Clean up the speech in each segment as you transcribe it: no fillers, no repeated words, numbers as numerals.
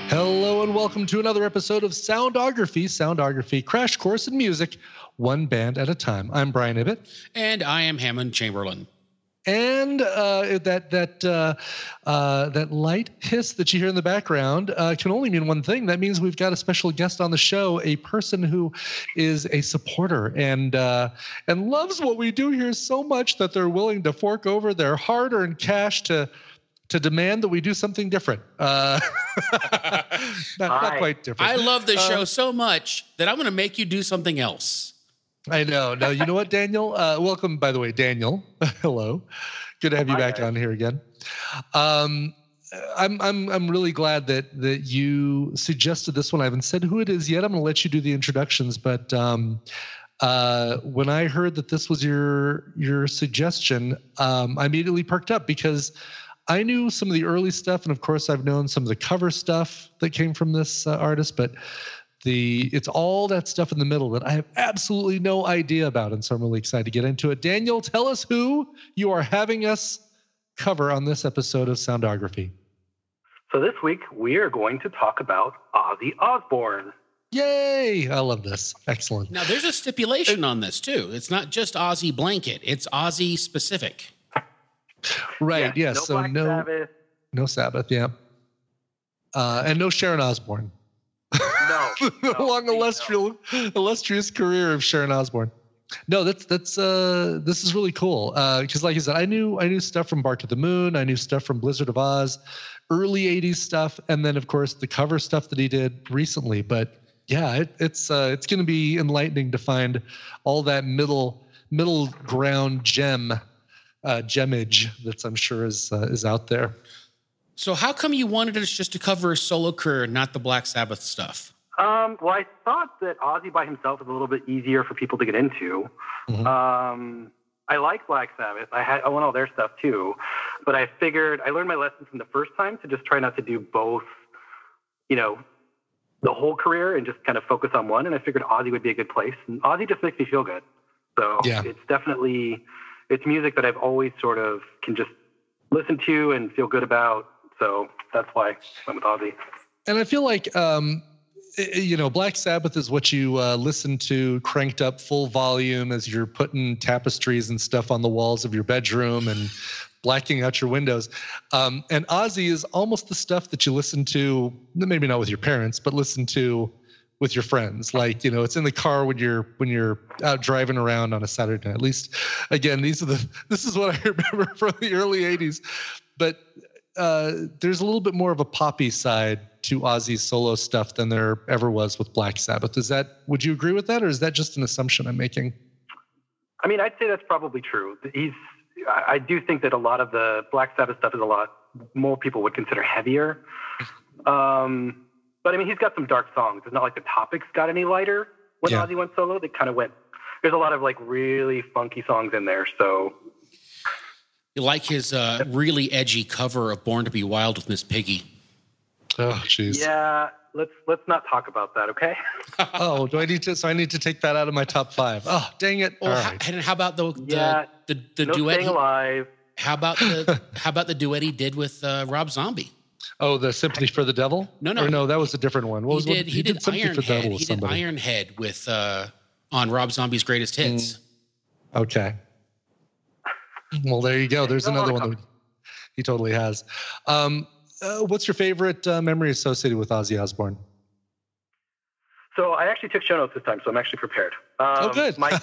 Hello and welcome to another episode of Soundography Crash Course in Music, one band at a time. I'm Brian Ibbett. And I am Hammond Chamberlain. And that light hiss that you hear in the background can only mean one thing. That means we've got a special guest on the show, a person who is a supporter and loves what we do here so much that they're willing to fork over their hard-earned cash to demand that we do something different. Not quite different. I love this show so much that I'm going to make you do something else. I know. No, you know what, Daniel? Welcome, by the way, Daniel. Hello. Good to have you back on here again. I'm really glad that you suggested this one. I haven't said who it is yet. I'm going to let you do the introductions, but when I heard that this was your suggestion, I immediately perked up because I knew some of the early stuff, and of course, I've known some of the cover stuff that came from this artist, but it's all that stuff in the middle that I have absolutely no idea about, and so I'm really excited to get into it. Daniel, tell us who you are having us cover on this episode of Soundography. So this week, we are going to talk about Ozzy Osbourne. Yay! I love this. Excellent. Now, there's a stipulation on this, too. It's not just Ozzy blanket. It's Ozzy specific. Right, yes. No So Black Sabbath. No Sabbath, yeah. And no Sharon Osbourne. No. Long illustrious career of Sharon Osbourne. No, this is really cool. Because like I said, I knew stuff from Bark at the Moon, I knew stuff from Blizzard of Oz, early 80s stuff, and then of course the cover stuff that he did recently. But yeah, it's gonna be enlightening to find all that middle ground gemage that I'm sure is out there. So how come you wanted us just to cover his solo career, not the Black Sabbath stuff? Well, I thought that Ozzy by himself is a little bit easier for people to get into. Mm-hmm. I like Black Sabbath. I want all their stuff too, but I figured I learned my lesson from the first time to just try not to do both, the whole career and just kind of focus on one. And I figured Ozzy would be a good place. And Ozzy just makes me feel good. So yeah. It's music that I've always sort of can just listen to and feel good about. So that's why I went with Ozzy. And I feel like, Black Sabbath is what you listen to cranked up full volume as you're putting tapestries and stuff on the walls of your bedroom and blacking out your windows. And Ozzy is almost the stuff that you listen to, maybe not with your parents, but listen to with your friends. Like, it's in the car when you're out driving around on a Saturday night. At least, again, this is what I remember from the early 80s. But there's a little bit more of a poppy side to Ozzy's solo stuff than there ever was with Black Sabbath. Would you agree with that, or is that just an assumption I'm making? I mean, I'd say that's probably true. I do think that a lot of the Black Sabbath stuff is a lot more people would consider heavier. But I mean, he's got some dark songs. It's not like the topics got any lighter when Ozzy went solo. They kind of there's a lot of like really funky songs in there. So you like his really edgy cover of Born to Be Wild with Miss Piggy. Oh, jeez. Yeah, let's not talk about that, okay? Oh, do I need to? So I need to take that out of my top 5. Oh, dang it! Or and how about the no duet? Staying Alive. How about the duet he did with Rob Zombie? Oh, the Sympathy for the Devil? No, that was a different one. He did Sympathy for the Devil with somebody. He did Ironhead with on Rob Zombie's Greatest Hits. Okay. Well, there you go. There's another one that he totally has. What's your favorite memory associated with Ozzy Osbourne? So I actually took show notes this time, so I'm actually prepared. Good. my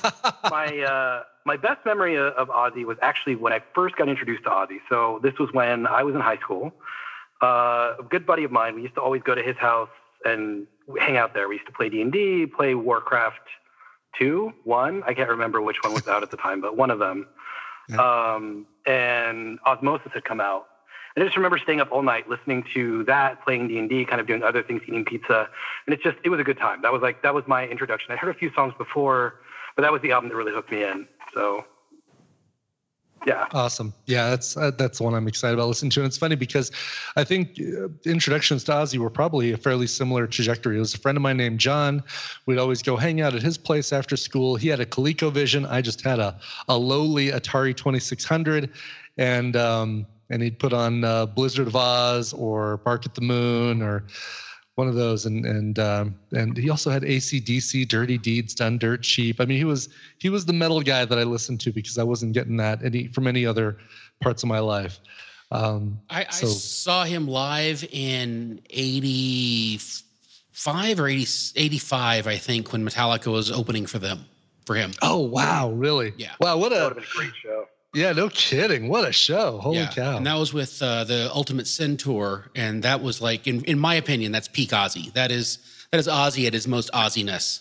best memory of Ozzy was actually when I first got introduced to Ozzy. So this was when I was in high school. A good buddy of mine, we used to always go to his house and hang out there. We used to play D&D, play Warcraft 2, 1. I can't remember which one was out at the time, but one of them. Yeah. And Osmosis had come out. And I just remember staying up all night listening to that, playing D&D, kind of doing other things, eating pizza. And it was a good time. That was my introduction. I heard a few songs before, but that was the album that really hooked me in. So yeah. Awesome. Yeah, that's one I'm excited about listening to. And it's funny because I think introductions to Ozzy were probably a fairly similar trajectory. It was a friend of mine named John. We'd always go hang out at his place after school. He had a ColecoVision. I just had a lowly Atari 2600. And he'd put on Blizzard of Oz or Bark at the Moon or one of those, and he also had AC/DC, Dirty Deeds Done Dirt Cheap. I mean, he was the metal guy that I listened to because I wasn't getting that from any other parts of my life. I saw him live in 85 or 85, I think, when Metallica was opening for him. Oh, wow. Really? Yeah. Wow. That would have been a great show. Yeah, no kidding. What a show. Holy cow. And that was with the Ultimate Sin tour. And that was like, in my opinion, that's peak Ozzy. That is Ozzy at his most Ozziness.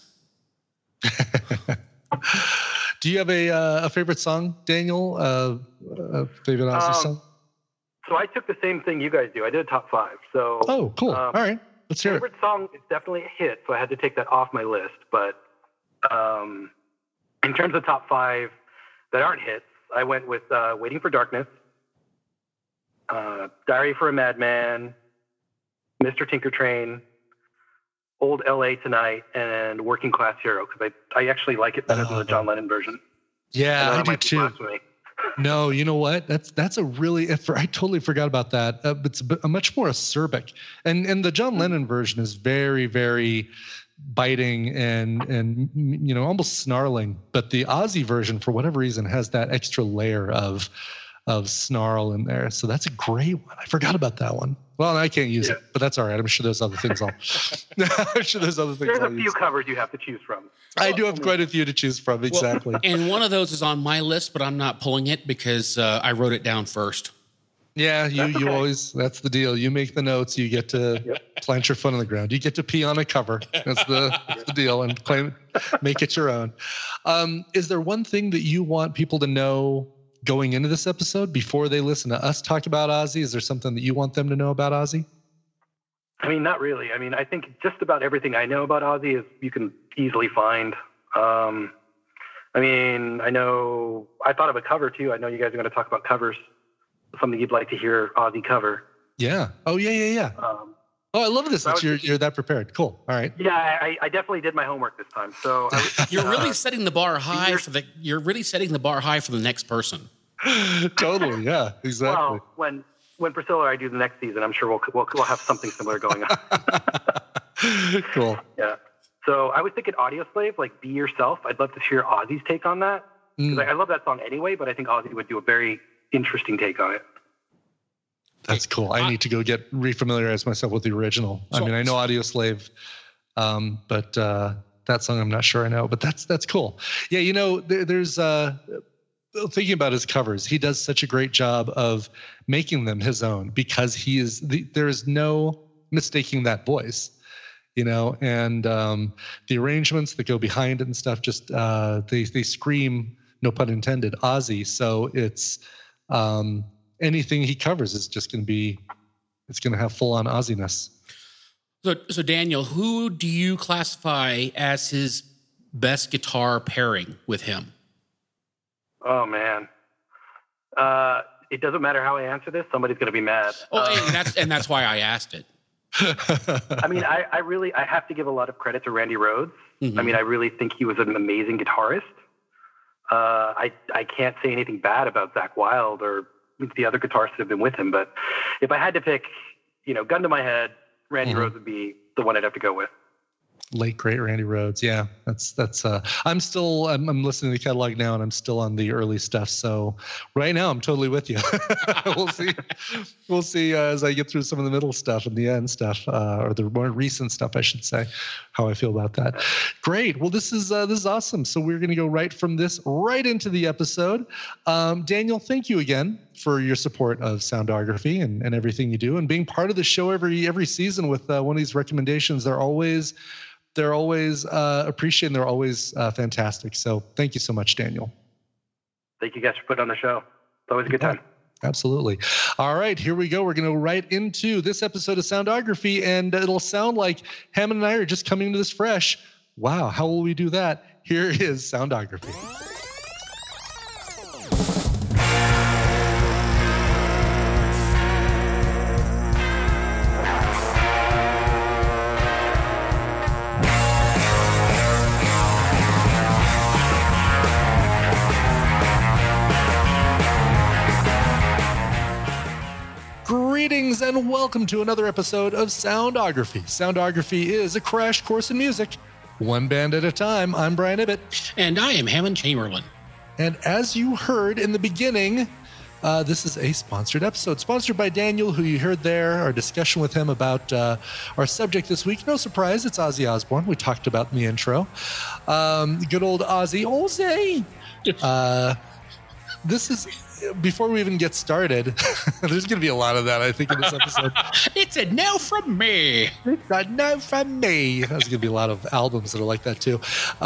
Do you have a favorite song, Daniel? Favorite Ozzy song? So I took the same thing you guys do. I did a top 5. So oh, cool. All right. Let's hear it. Favorite song is definitely a hit, so I had to take that off my list. But in terms of top 5 that aren't hits, I went with Waiting for Darkness, Diary for a Madman, Mr. Tinker Train, Old L.A. Tonight, and Working Class Hero, because I actually like it better than the John Lennon version. Yeah, I do too. No, you know what? That's a really I totally forgot about that. It's a much more acerbic, and the John Lennon version is very, very biting and almost snarling. But the Ozzy version, for whatever reason, has that extra layer of snarl in there. So that's a great one. I forgot about that one. Well, I can't use it, but that's all right. I'm sure there's other things There's a few covers you have to choose from. I do have quite a few to choose from, exactly. And one of those is on my list, but I'm not pulling it because I wrote it down first. Yeah, you always, that's the deal. You make the notes, you get to plant your foot on the ground. You get to pee on a cover. That's the deal, and make it your own. Is there one thing that you want people to know going into this episode before they listen to us talk about Ozzy? Is there something that you want them to know about Ozzy? I mean, not really. I mean, I think just about everything I know about Ozzy is you can easily find. I mean, I thought of a cover too. I know you guys are going to talk about covers. Something you'd like to hear Ozzy cover. Yeah. Oh, yeah. I love this. You're that prepared. Cool. All right. Yeah, I definitely did my homework this time. So you're really setting the bar high for the next person. Totally. Yeah. Exactly. Well, when Priscilla or I do the next season, I'm sure we'll have something similar going on. Cool. Yeah. So I was thinking Audioslave, like Be Yourself. I'd love to hear Ozzy's take on that. Because I love that song anyway, but I think Ozzy would do a very interesting take on it. That's cool. I need to go refamiliarize myself with the original. I mean, I know Audioslave, but that song I'm not sure I know. But that's cool. Yeah, there's thinking about his covers. He does such a great job of making them his own because there is no mistaking that voice. And the arrangements that go behind it and stuff just they scream, no pun intended, Ozzy. So it's anything he covers is just going to have full on Ozziness. So Daniel, who do you classify as his best guitar pairing with him? Oh man, it doesn't matter how I answer this. Somebody's going to be mad. And that's why I asked it. I mean, I have to give a lot of credit to Randy Rhoads. Mm-hmm. I mean, I really think he was an amazing guitarist. I can't say anything bad about Zakk Wylde or the other guitarists that have been with him, but if I had to pick, gun to my head, Randy Rhoads would be the one I'd have to go with. Late great Randy Rhoads. Yeah, that's I'm listening to the catalog now and I'm still on the early stuff. So right now I'm totally with you. We'll see as I get through some of the middle stuff and the end stuff, or the more recent stuff, I should say, how I feel about that. Great. Well, this is awesome. So we're going to go right from this right into the episode. Daniel, thank you again for your support of Soundography and everything you do, and being part of the show every season with one of these recommendations. They're always appreciated. They're always fantastic. So thank you so much, Daniel. Thank you guys for putting on the show. It's always a good time. Absolutely. All right, here we go. We're going to go right into this episode of Soundography, and it'll sound like Hammond and I are just coming to this fresh. Wow, how will we do that? Here is Soundography. Greetings and welcome to another episode of Soundography. Soundography is a crash course in music, one band at a time. I'm Brian Ibbett. And I am Hammond Chamberlain. And as you heard in the beginning, this is a sponsored episode, sponsored by Daniel, who you heard there, our discussion with him about our subject this week. No surprise, it's Ozzy Osbourne. We talked about in the intro. Good old Ozzy. This is, before we even get started, there's going to be a lot of that, I think, in this episode. It's a no from me. It's a no from me. There's going to be a lot of albums that are like that, too.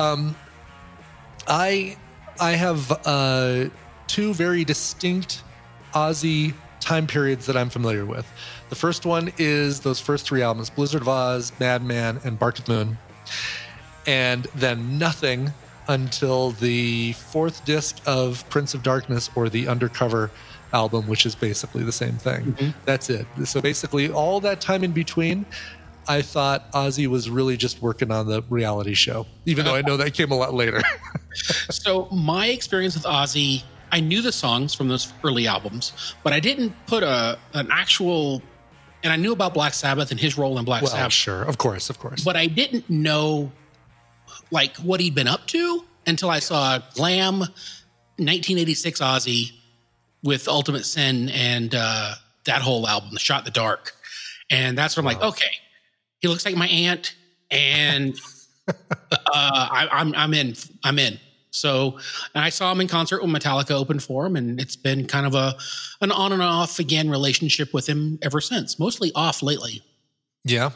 I have two very distinct Ozzy time periods that I'm familiar with. The first one is those first three albums, Blizzard of Oz, Madman, and Bark at the Moon. And then nothing until the fourth disc of Prince of Darkness, or the Undercover album, which is basically the same thing. Mm-hmm. That's it. So basically all that time in between, I thought Ozzy was really just working on the reality show, even though I know that came a lot later. So my experience with Ozzy, I knew the songs from those early albums, but I didn't put an actual, and I knew about Black Sabbath and his role in Black Sabbath. Sure, of course. But I didn't know like what he'd been up to until I saw Glam 1986 Ozzy with Ultimate Sin and that whole album, The Shot in the Dark. And that's when I'm like, okay, he looks like my aunt, and I'm in. So, and I saw him in concert when Metallica opened for him, and it's been kind of an on and off again relationship with him ever since. Mostly off lately. Yeah,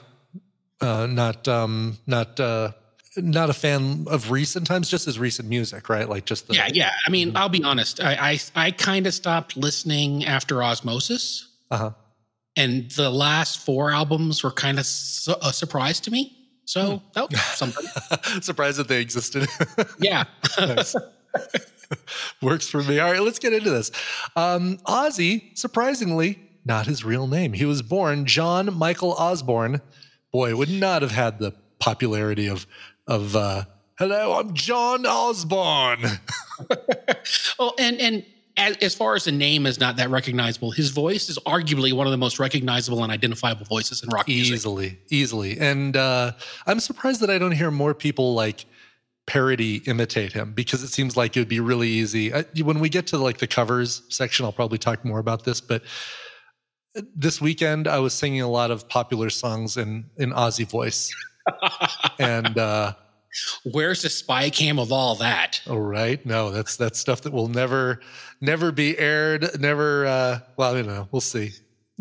not a fan of recent times, just as recent music, right? Like just the yeah. I mean, I'll be honest. I kind of stopped listening after Osmosis, and the last four albums were kind of a surprise to me. So that was something. Surprised that they existed. Yeah. Works for me. All right, let's get into this. Ozzy, surprisingly, not his real name. He was born John Michael Osbourne. Boy, would not have had the popularity of hello, I'm John Osbourne. Well, and as far as the name is not that recognizable, his voice is arguably one of the most recognizable and identifiable voices in rock music. Easily. And I'm surprised that I don't hear more people like parody imitate him, because it seems like it would be really easy. When we get to like the covers section, I'll probably talk more about this, but this weekend I was singing a lot of popular songs in Ozzy voice. And where's the spy cam of all that? Oh, right. No, that's stuff that will never be aired. Never. We'll see.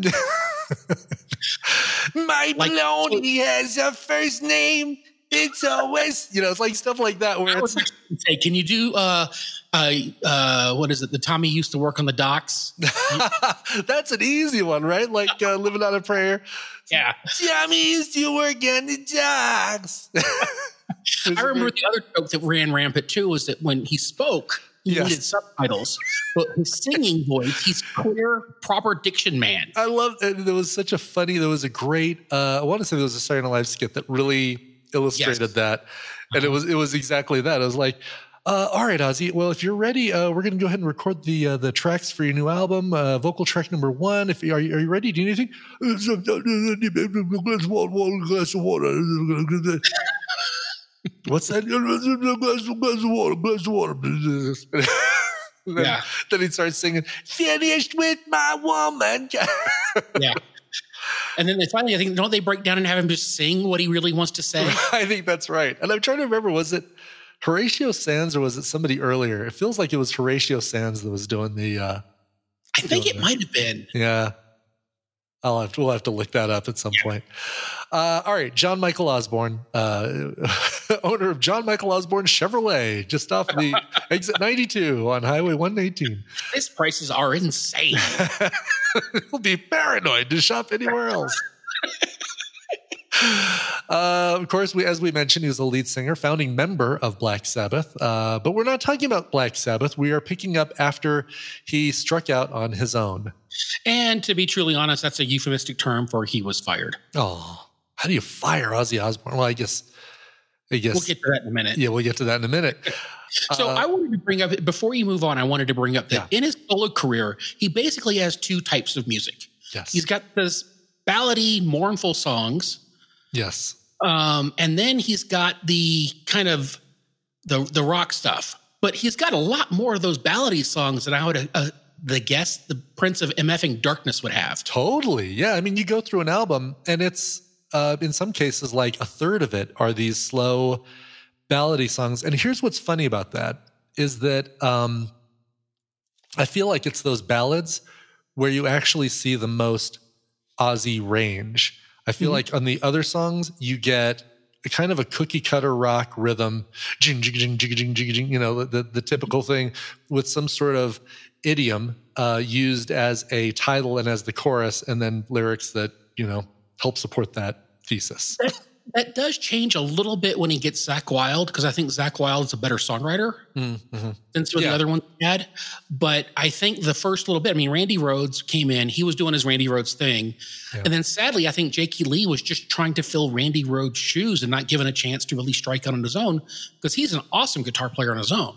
My baloney has a first name. It's always, it's like stuff like that. Where it's say, can you do what is it? The Tommy used to work on the docks. That's an easy one, right? Like Living on a Prayer. Yeah. Tommy used to work on the docks. I remember the other joke that ran rampant too was that when he spoke, he needed subtitles, but his singing voice, he's clear, proper diction man. I love it. There was a great, I want to say there was a Saturday Night Live skit that really illustrated that. And it was exactly that. I was like, all right, Ozzy, well, if you're ready, we're going to go ahead and record the tracks for your new album, vocal track number 1. Are you ready? Do you need anything? Glass of water. What's that? Glass of water. Then he starts singing, finished with my woman. Yeah. And then finally, I think, don't they break down and have him just sing what he really wants to say? I think that's right. And I'm trying to remember, was it Horatio Sands or was it somebody earlier? It feels like it was Horatio Sands that was doing the... I think it might have been. Yeah. We'll have to look that up at some point. All right. John Michael Osbourne, owner of John Michael Osbourne Chevrolet, just off the exit 92 on Highway 118. These prices are insane. You'll be paranoid to shop anywhere else. Of course, as we mentioned, he was the lead singer, founding member of Black Sabbath. But we're not talking about Black Sabbath. We are picking up after he struck out on his own. And to be truly honest, that's a euphemistic term for he was fired. Oh, how do you fire Ozzy Osbourne? Well, I guess we'll get to that in a minute. Yeah, we'll get to that in a minute. So I wanted to bring up, before you move on, I wanted to bring up that in his solo career, he basically has two types of music. Yes. He's got this ballady, mournful songs. Yes. And then he's got the kind of the rock stuff. But he's got a lot more of those ballady songs that I would guess the Prince of MFing Darkness would have. Totally. Yeah. I mean, you go through an album and it's in some cases like a third of it are these slow ballady songs. And here's what's funny about that is that I feel like it's those ballads where you actually see the most Ozzy range. I feel like on the other songs, you get a kind of a cookie cutter rock rhythm, jing, jing, jing, jing, jing, jing, jing, you know, the typical thing with some sort of idiom used as a title and as the chorus, and then lyrics that, you know, help support that thesis. That does change a little bit when he gets Zakk Wylde, because I think Zakk Wylde is a better songwriter than some of the other ones he had. But I think the first little bit, I mean, Randy Rhoads came in, he was doing his Randy Rhoads thing. Yeah. And then sadly, I think Jakey Lee was just trying to fill Randy Rhoads' shoes and not given a chance to really strike out on his own, because he's an awesome guitar player on his own.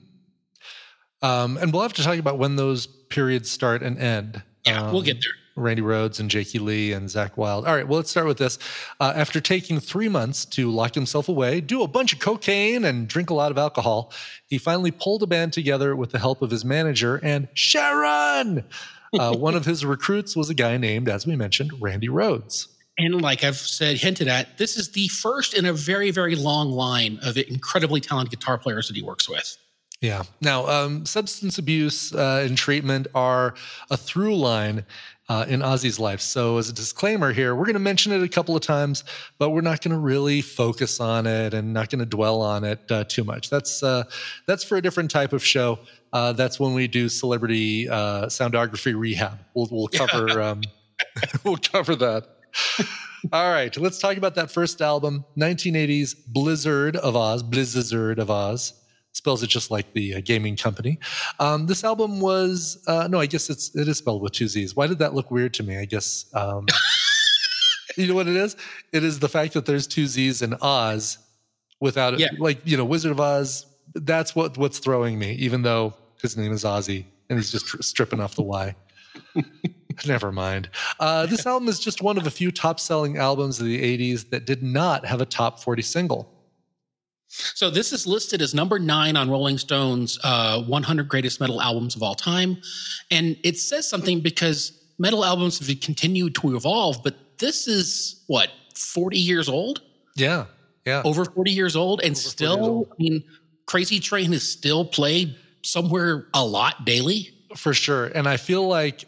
And we'll have to talk about when those periods start and end. Yeah, we'll get there. Randy Rhoads and Jakey Lee and Zakk Wylde. All right, well, let's start with this. After taking 3 months to lock himself away, do a bunch of cocaine, and drink a lot of alcohol, he finally pulled a band together with the help of his manager and Sharon. One of his recruits was a guy named, as we mentioned, Randy Rhoads. And like I've said, hinted at, this is the first in a very, very long line of incredibly talented guitar players that he works with. Yeah. Now, substance abuse and treatment are a through line in Ozzy's life. So as a disclaimer here, we're going to mention it a couple of times, but we're not going to really focus on it and not going to dwell on it too much. That's for a different type of show. That's when we do celebrity soundography rehab. We'll cover we'll cover that. All right, let's talk about that first album, 1980's Blizzard of Oz. Spells it just like the gaming company. This album was no, I guess it is spelled with 2 Z's. Why did that look weird to me? I guess you know what it is? It is the fact that there's 2 Z's in Oz without it. Yeah. Like, you know, Wizard of Oz. That's what's throwing me, even though his name is Ozzy and he's just stripping off the Y. Never mind. This album is just one of a few top-selling albums of the 80s that did not have a top 40 single. So this is listed as number 9 on Rolling Stone's 100 Greatest Metal Albums of All Time. And it says something because metal albums have continued to evolve, but this is, 40 years old? Yeah. Over 40 years old, and still, I mean, Crazy Train is still played somewhere a lot daily. For sure. And I feel like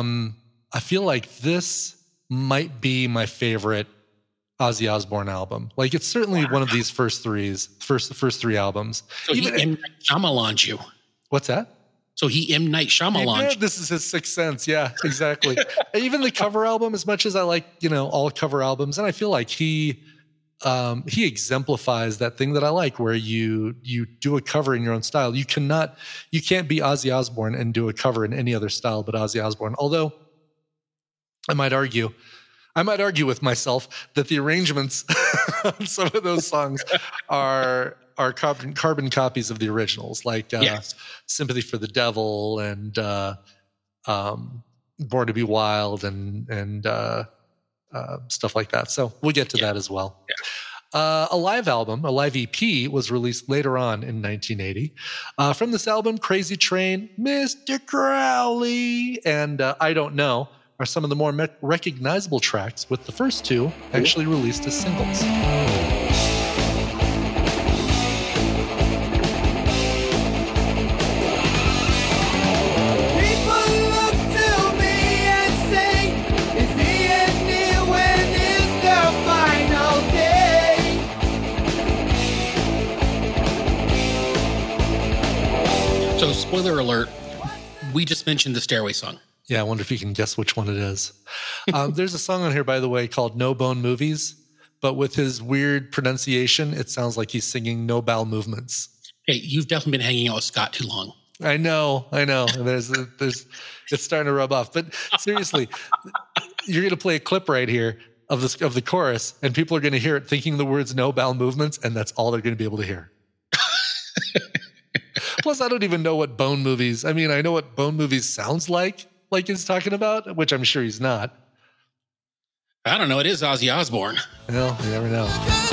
this might be my favorite Ozzy Osbourne album. Like, it's certainly one of these first three albums. So he M. Night Shyamalan you. What's that? So he M. Night Shyamalan. This is his Sixth Sense. Yeah, exactly. Even the cover album, as much as I like, you know, all cover albums, and I feel like he exemplifies that thing that I like, where you do a cover in your own style. You can't be Ozzy Osbourne and do a cover in any other style but Ozzy Osbourne. Although I might argue with myself that the arrangements on some of those songs are carbon copies of the originals, like Sympathy for the Devil and Born to Be Wild and stuff like that. So we'll get to that as well. Yeah. A live EP was released later on in 1980. From this album, Crazy Train, Mr. Crowley, and I Don't Know are some of the more recognizable tracks, with the first 2 actually released as singles. So, spoiler alert, we just mentioned the Stairway song. Yeah, I wonder if you can guess which one it is. There's a song on here, by the way, called No Bone Movies, but with his weird pronunciation, it sounds like he's singing No Bowel Movements. Hey, you've definitely been hanging out with Scott too long. I know. There's it's starting to rub off. But seriously, you're going to play a clip right here of the chorus, and people are going to hear it thinking the words No Bowel Movements, and that's all they're going to be able to hear. Plus, I don't even know what Bone Movies. I mean, I know what Bone Movies sounds like, like he's talking about, which I'm sure he's not. I don't know. It is Ozzy Osbourne. Well, you never know.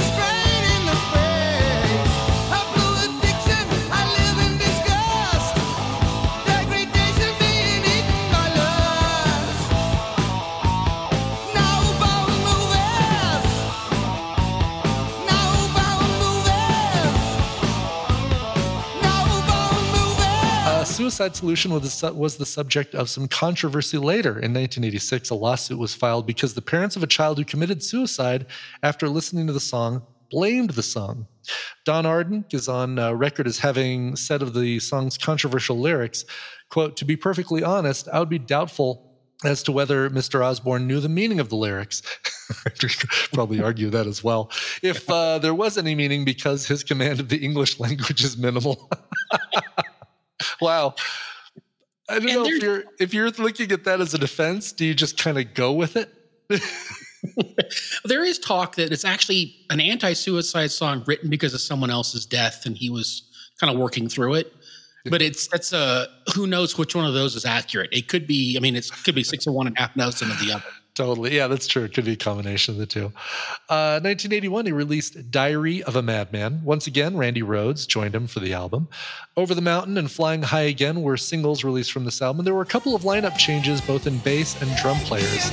Suicide Solution was the subject of some controversy later. In 1986, a lawsuit was filed because the parents of a child who committed suicide after listening to the song blamed the song. Don Arden is on record as having said of the song's controversial lyrics, quote, "To be perfectly honest, I would be doubtful as to whether Mr. Osbourne knew the meaning of the lyrics." Probably argue that as well. If there was any meaning, because his command of the English language is minimal. Wow. I don't know if you're looking at that as a defense, do you just kind of go with it? There is talk that it's actually an anti-suicide song written because of someone else's death, and he was kind of working through it. But that's who knows which one of those is accurate. It could be, it could be 6 of one and half dozen of the other. Totally. Yeah, that's true. It could be a combination of the two. 1981, he released Diary of a Madman. Once again, Randy Rhoads joined him for the album. Over the Mountain and Flying High Again were singles released from this album. There were a couple of lineup changes, both in bass and drum players.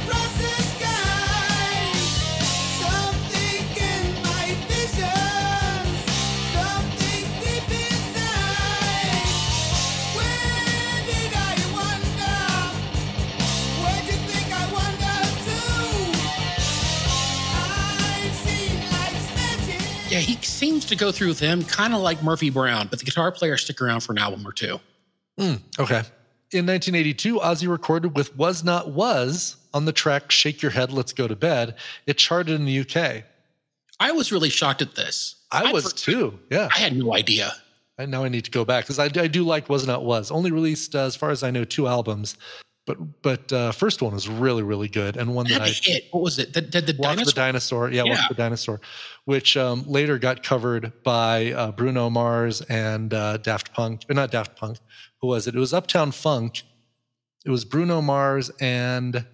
Yeah, he seems to go through them kind of like Murphy Brown, but the guitar players stick around for an album or two. Okay. In 1982, Ozzy recorded with Was Not Was on the track Shake Your Head, Let's Go to Bed. It charted in the UK. I was really shocked at this. I was too, yeah. I had no idea. And now I need to go back because I do like Was Not Was. Only released, as far as I know, 2 albums. But first one was really, really good, and one that I hit. What was it? Did the Walk Dinosaur? the Dinosaur? Yeah, Walk the Dinosaur, which later got covered by Bruno Mars and Daft Punk. Or not Daft Punk. Who was it? It was Uptown Funk. It was Bruno Mars and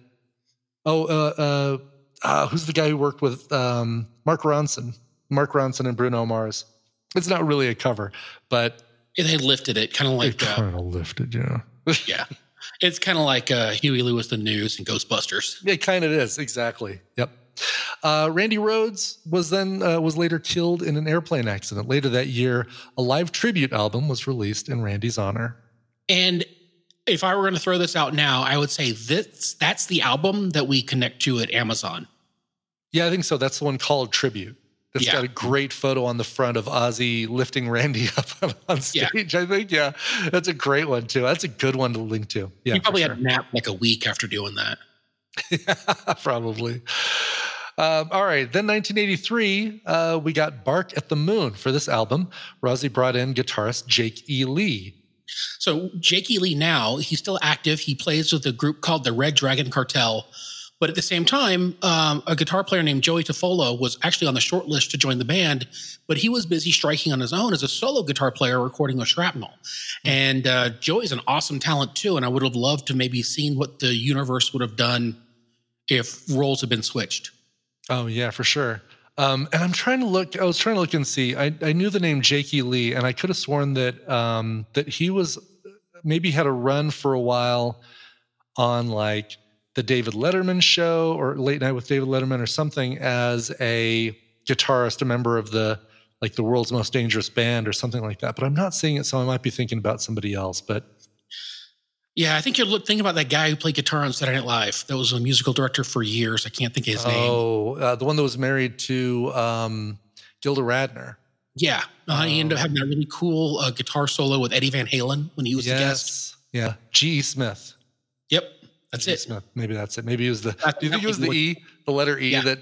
who's the guy who worked with Mark Ronson? Mark Ronson and Bruno Mars. It's not really a cover, but they lifted it, kind of like lifted, yeah. Yeah. It's kind of like Huey Lewis, the News, and Ghostbusters. It kind of is, exactly. Yep. Randy Rhoads was later killed in an airplane accident. Later that year, a live tribute album was released in Randy's honor. And if I were going to throw this out now, I would say that's the album that we connect to at Amazon. Yeah, I think so. That's the one called Tribute. It's got a great photo on the front of Ozzy lifting Randy up on stage, I think. Yeah, that's a great one, too. That's a good one to link to. Yeah, you probably had a nap like a week after doing that. Yeah, probably. All right. Then 1983, we got Bark at the Moon for this album. Ozzy brought in guitarist Jake E. Lee. So Jake E. Lee now, he's still active. He plays with a group called the Red Dragon Cartel. But at the same time, a guitar player named Joey Tofolo was actually on the short list to join the band, but he was busy striking on his own as a solo guitar player recording with Shrapnel. And Joey's an awesome talent too, and I would have loved to maybe seen what the universe would have done if roles had been switched. Oh, yeah, for sure. And I was trying to look and see. I knew the name Jake E. Lee, and I could have sworn that that he was maybe had a run for a while on like the David Letterman show or Late Night with David Letterman or something as a guitarist, a member of the world's most dangerous band or something like that. But I'm not seeing it, so I might be thinking about somebody else. But yeah, I think you're thinking about that guy who played guitar on Saturday Night Live. That was a musical director for years. I can't think of his name. Oh, the one that was married to Gilda Radner. Yeah, he ended up having a really cool guitar solo with Eddie Van Halen when he was the guest. Yeah, G.E. Smith. Yep. That's G. it. Maybe that's it. Maybe it was the. Do you think it was the E, the letter E that?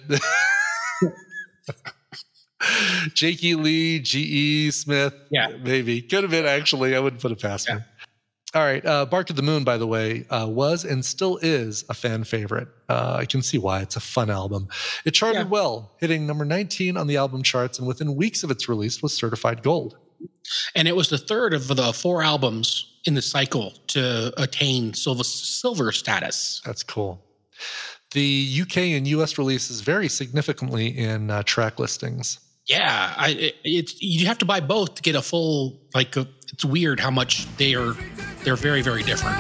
Jake E. Lee, G.E. Smith. Yeah, maybe could have been actually. I wouldn't put it past me. All right, Bark at the Moon, by the way, was and still is a fan favorite. I can see why. It's a fun album. It charted well, hitting number 19 on the album charts, and within weeks of its release was certified gold. And it was the third of the 4 albums in the cycle to attain silver status. That's cool. The UK and US releases vary significantly in track listings. Yeah, you have to buy both to get a full. It's weird how much they're very, very different.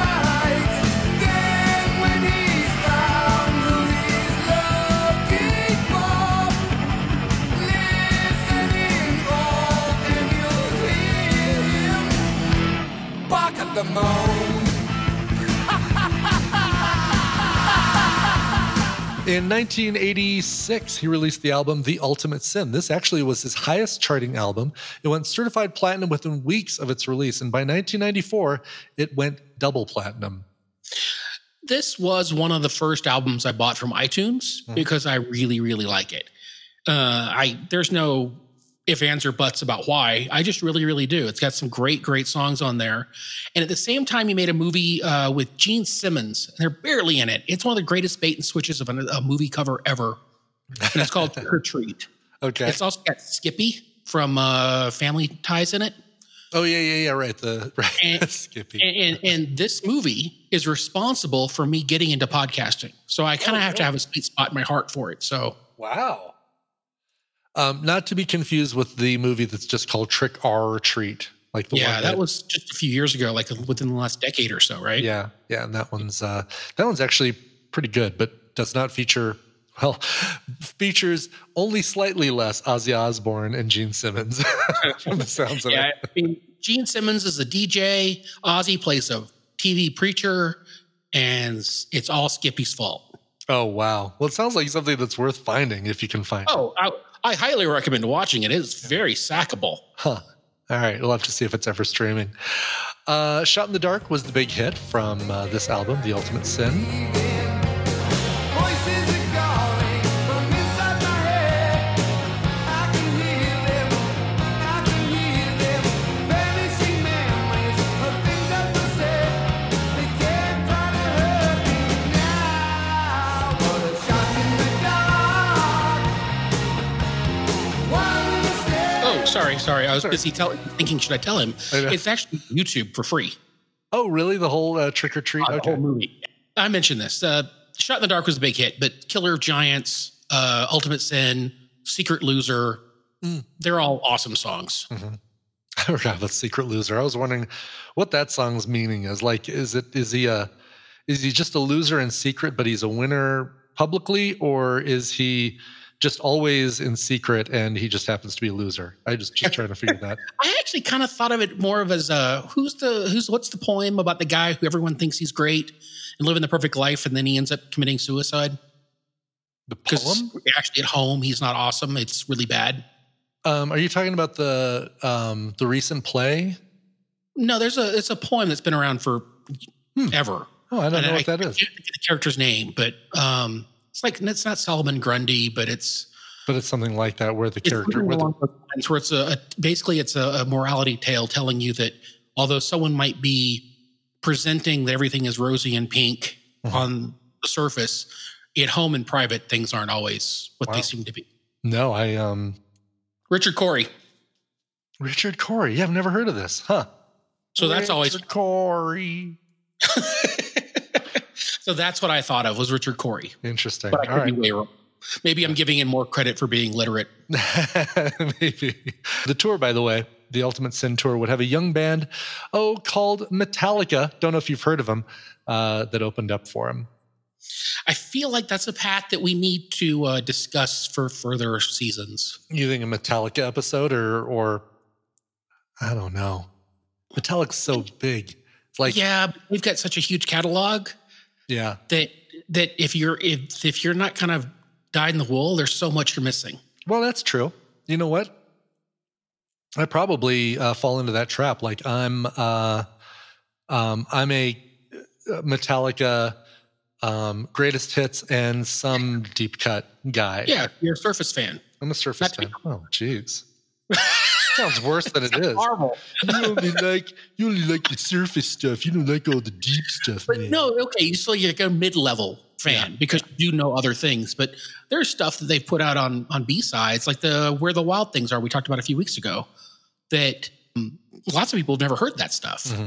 In 1986, he released the album The Ultimate Sin. This actually was his highest charting album. It went certified platinum within weeks of its release, and by 1994, it went double platinum. This was one of the first albums I bought from iTunes because I really, really like it. There's no if, ands, or buts about why. I just really, really do. It's got some great, great songs on there. And at the same time, he made a movie with Gene Simmons. And they're barely in it. It's one of the greatest bait and switches of a movie cover ever. And it's called Trick or Treat. Okay. It's also got Skippy from Family Ties in it. Oh, yeah, right. Skippy. And this movie is responsible for me getting into podcasting. So I kind of have to have a sweet spot in my heart for it. So wow. Not to be confused with the movie that's just called Trick or Treat. That was just a few years ago, within the last decade or so, right? Yeah, and that one's actually pretty good, but does not features only slightly less Ozzy Osbourne and Gene Simmons from the sounds of it. I mean, Gene Simmons is a DJ. Ozzy plays a TV preacher, and it's all Skippy's fault. Oh, wow. Well, it sounds like something that's worth finding if you can find it. Oh, I highly recommend watching it. It is very sackable. Huh. All right. We'll have to see if it's ever streaming. Shot in the Dark was the big hit from this album, The Ultimate Sin. Sorry. I was busy thinking, should I tell him? It's actually YouTube for free. Oh, really? The whole Trick or Treat? The whole movie. I mentioned this. Shot in the Dark was a big hit, but Killer of Giants, Ultimate Sin, Secret Loser, they're all awesome songs. Mm-hmm. I forgot about Secret Loser. I was wondering what that song's meaning is. Is he just a loser in secret, but he's a winner publicly, or is he just always in secret and he just happens to be a loser? I just trying to figure that. I actually kind of thought of it more of as what's the poem about the guy who everyone thinks he's great and living the perfect life, and then he ends up committing suicide? The poem? Actually, at home, he's not awesome. It's really bad. Are you talking about the recent play? No, it's a poem that's been around for ever. Oh, I don't know what that is. I can't get the character's name, but it's not Solomon Grundy, but it's something like that where the character where it's a morality tale telling you that although someone might be presenting that everything is rosy and pink on the surface, at home in private things aren't always what they seem to be. No, Richard Cory. Yeah, I've never heard of this. Huh. So that's always Richard Cory. So that's what I thought of was Richard Cory. Interesting. But I could be way wrong. Maybe I'm giving him more credit for being literate. Maybe. The tour, by the way, the Ultimate Sin tour, would have a young band, called Metallica. Don't know if you've heard of them, that opened up for him. I feel like that's a path that we need to discuss for further seasons. You think a Metallica episode or I don't know. Metallica's so big. It's but we've got such a huge catalog. Yeah. That if you're not kind of dyed in the wool, there's so much you're missing. Well, that's true. You know what? I probably fall into that trap. I'm a Metallica greatest hits and some deep cut guy. Yeah, you're a Surface fan. I'm a Surface fan. Oh, jeez. Sounds worse than it is. Horrible. You only like the surface stuff. You don't like all the deep stuff. But man. no, okay, you're like a mid-level fan because you do know other things. But there's stuff that they've put out on B-sides, like Where the Wild Things Are we talked about a few weeks ago, that lots of people have never heard that stuff. Mm-hmm.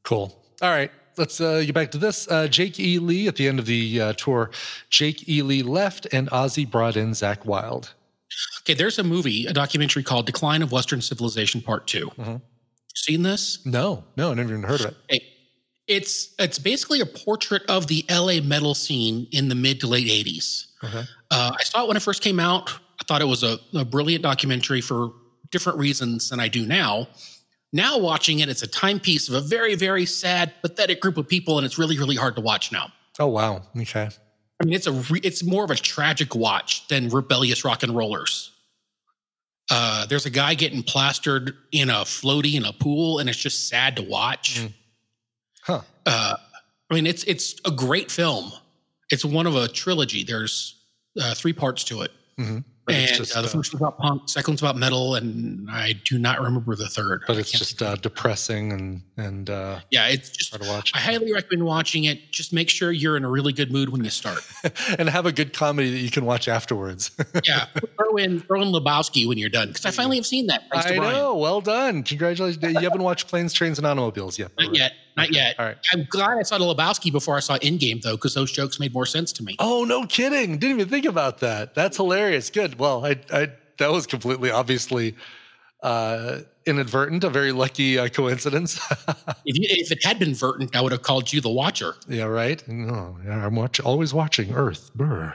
Cool. All right. Let's get back to this. Jake E. Lee at the end of the tour. Jake E. Lee left, and Ozzy brought in Zakk Wylde. Okay, there's a documentary called Decline of Western Civilization Part 2. Mm-hmm. Seen this? No, I never even heard of it. Okay. It's basically a portrait of the LA metal scene in the mid to late 80s. Okay. I saw it when it first came out. I thought it was a brilliant documentary for different reasons than I do now. Now watching it, it's a timepiece of a very, very sad, pathetic group of people, and it's really, really hard to watch now. Oh, wow. Okay. I mean, it's more of a tragic watch than rebellious rock and rollers. There's a guy getting plastered in a floaty in a pool, and it's just sad to watch. Mm. Huh. I mean, it's a great film. It's one of a trilogy. There's 3 parts to it. Mm-hmm. And the first one's about punk, second one's about metal, and I do not remember the third. But it's just depressing and yeah, it's just hard to watch. I highly recommend watching it. Just make sure you're in a really good mood when you start, and have a good comedy that you can watch afterwards. Yeah, throw in Lebowski when you're done, because I finally have seen that. I know. Well done. Congratulations. You haven't watched Planes, Trains, and Automobiles yet? Not yet. All right. I'm glad I saw the Lebowski before I saw Endgame, though, because those jokes made more sense to me. Oh, no kidding. Didn't even think about that. That's hilarious. Good. Well, I that was completely, obviously, inadvertent, a very lucky coincidence. If it had been verdant, I would have called you the Watcher. Yeah, right? No, I'm always watching Earth. Brr.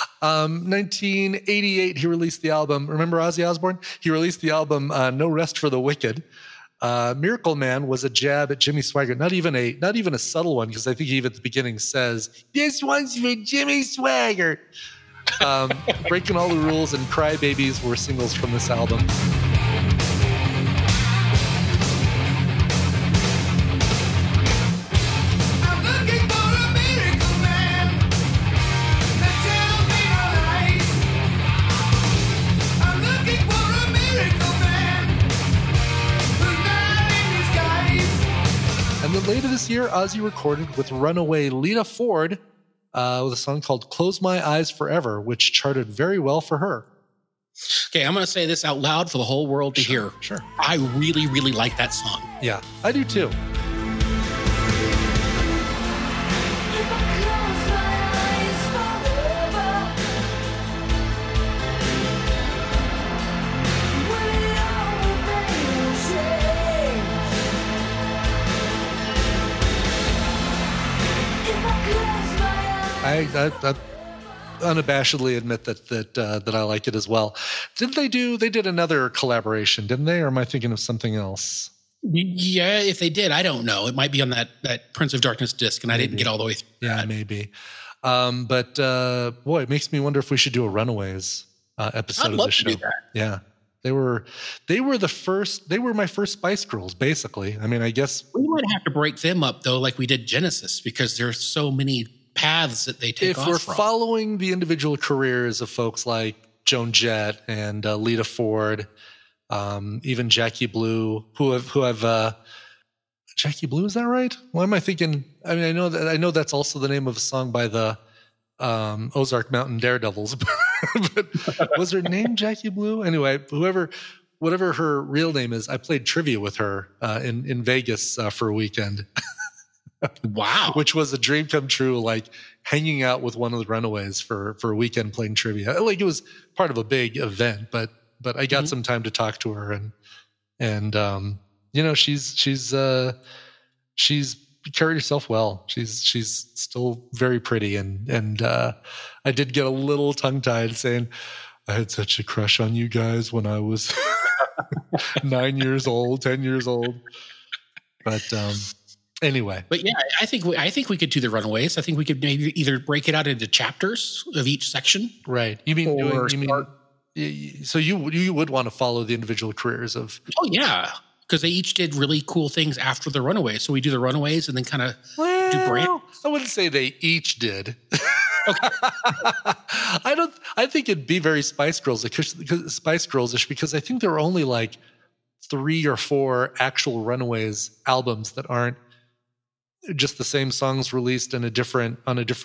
1988, he released the album. Remember Ozzy Osbourne? He released the album No Rest for the Wicked. Miracle Man was a jab at Jimmy Swaggart, not even a subtle one, because I think he even at the beginning says, "This one's for Jimmy Swaggart." Breaking All the Rules and Cry Babies were singles from this album. Later this year, Ozzy recorded with runaway Lita Ford with a song called Close My Eyes Forever, which charted very well for her. Okay, I'm going to say this out loud for the whole world to hear. Sure. I really, really like that song. Yeah, I do too. I unabashedly admit that I like it as well. They did another collaboration, didn't they? Or am I thinking of something else? Yeah, if they did, I don't know. It might be on that Prince of Darkness disc, and I didn't get all the way through. Yeah, that. Maybe. But boy, it makes me wonder if we should do a Runaways episode of the show. To do that. Yeah. They were my first Spice Girls, basically. I mean, I guess we might have to break them up though, like we did Genesis, because there's so many paths that they take off from. If we're following the individual careers of folks like Joan Jett and Lita Ford, even Jackie Blue, who have Jackie Blue, is that right? Why am I thinking? I mean, I know that's also the name of a song by the Ozark Mountain Daredevils, but was her name Jackie Blue? Anyway, whatever her real name is, I played trivia with her in Vegas for a weekend. Wow. Which was a dream come true, like hanging out with one of the Runaways for a weekend playing trivia. Like it was part of a big event, but I got some time to talk to her and she's carried herself well. She's still very pretty and I did get a little tongue tied saying I had such a crush on you guys when I was 9 years old, 10 years old. But anyway, but yeah, I think we could do the Runaways. I think we could maybe either break it out into chapters of each section. Right. So you would want to follow the individual careers of? Oh yeah, because they each did really cool things after the Runaways. So we do the Runaways and then kind of do brand. I wouldn't say they each did. Okay. I think it'd be very Spice Girls-ish because I think there are only like 3 or 4 actual Runaways albums that aren't just the same songs released on a different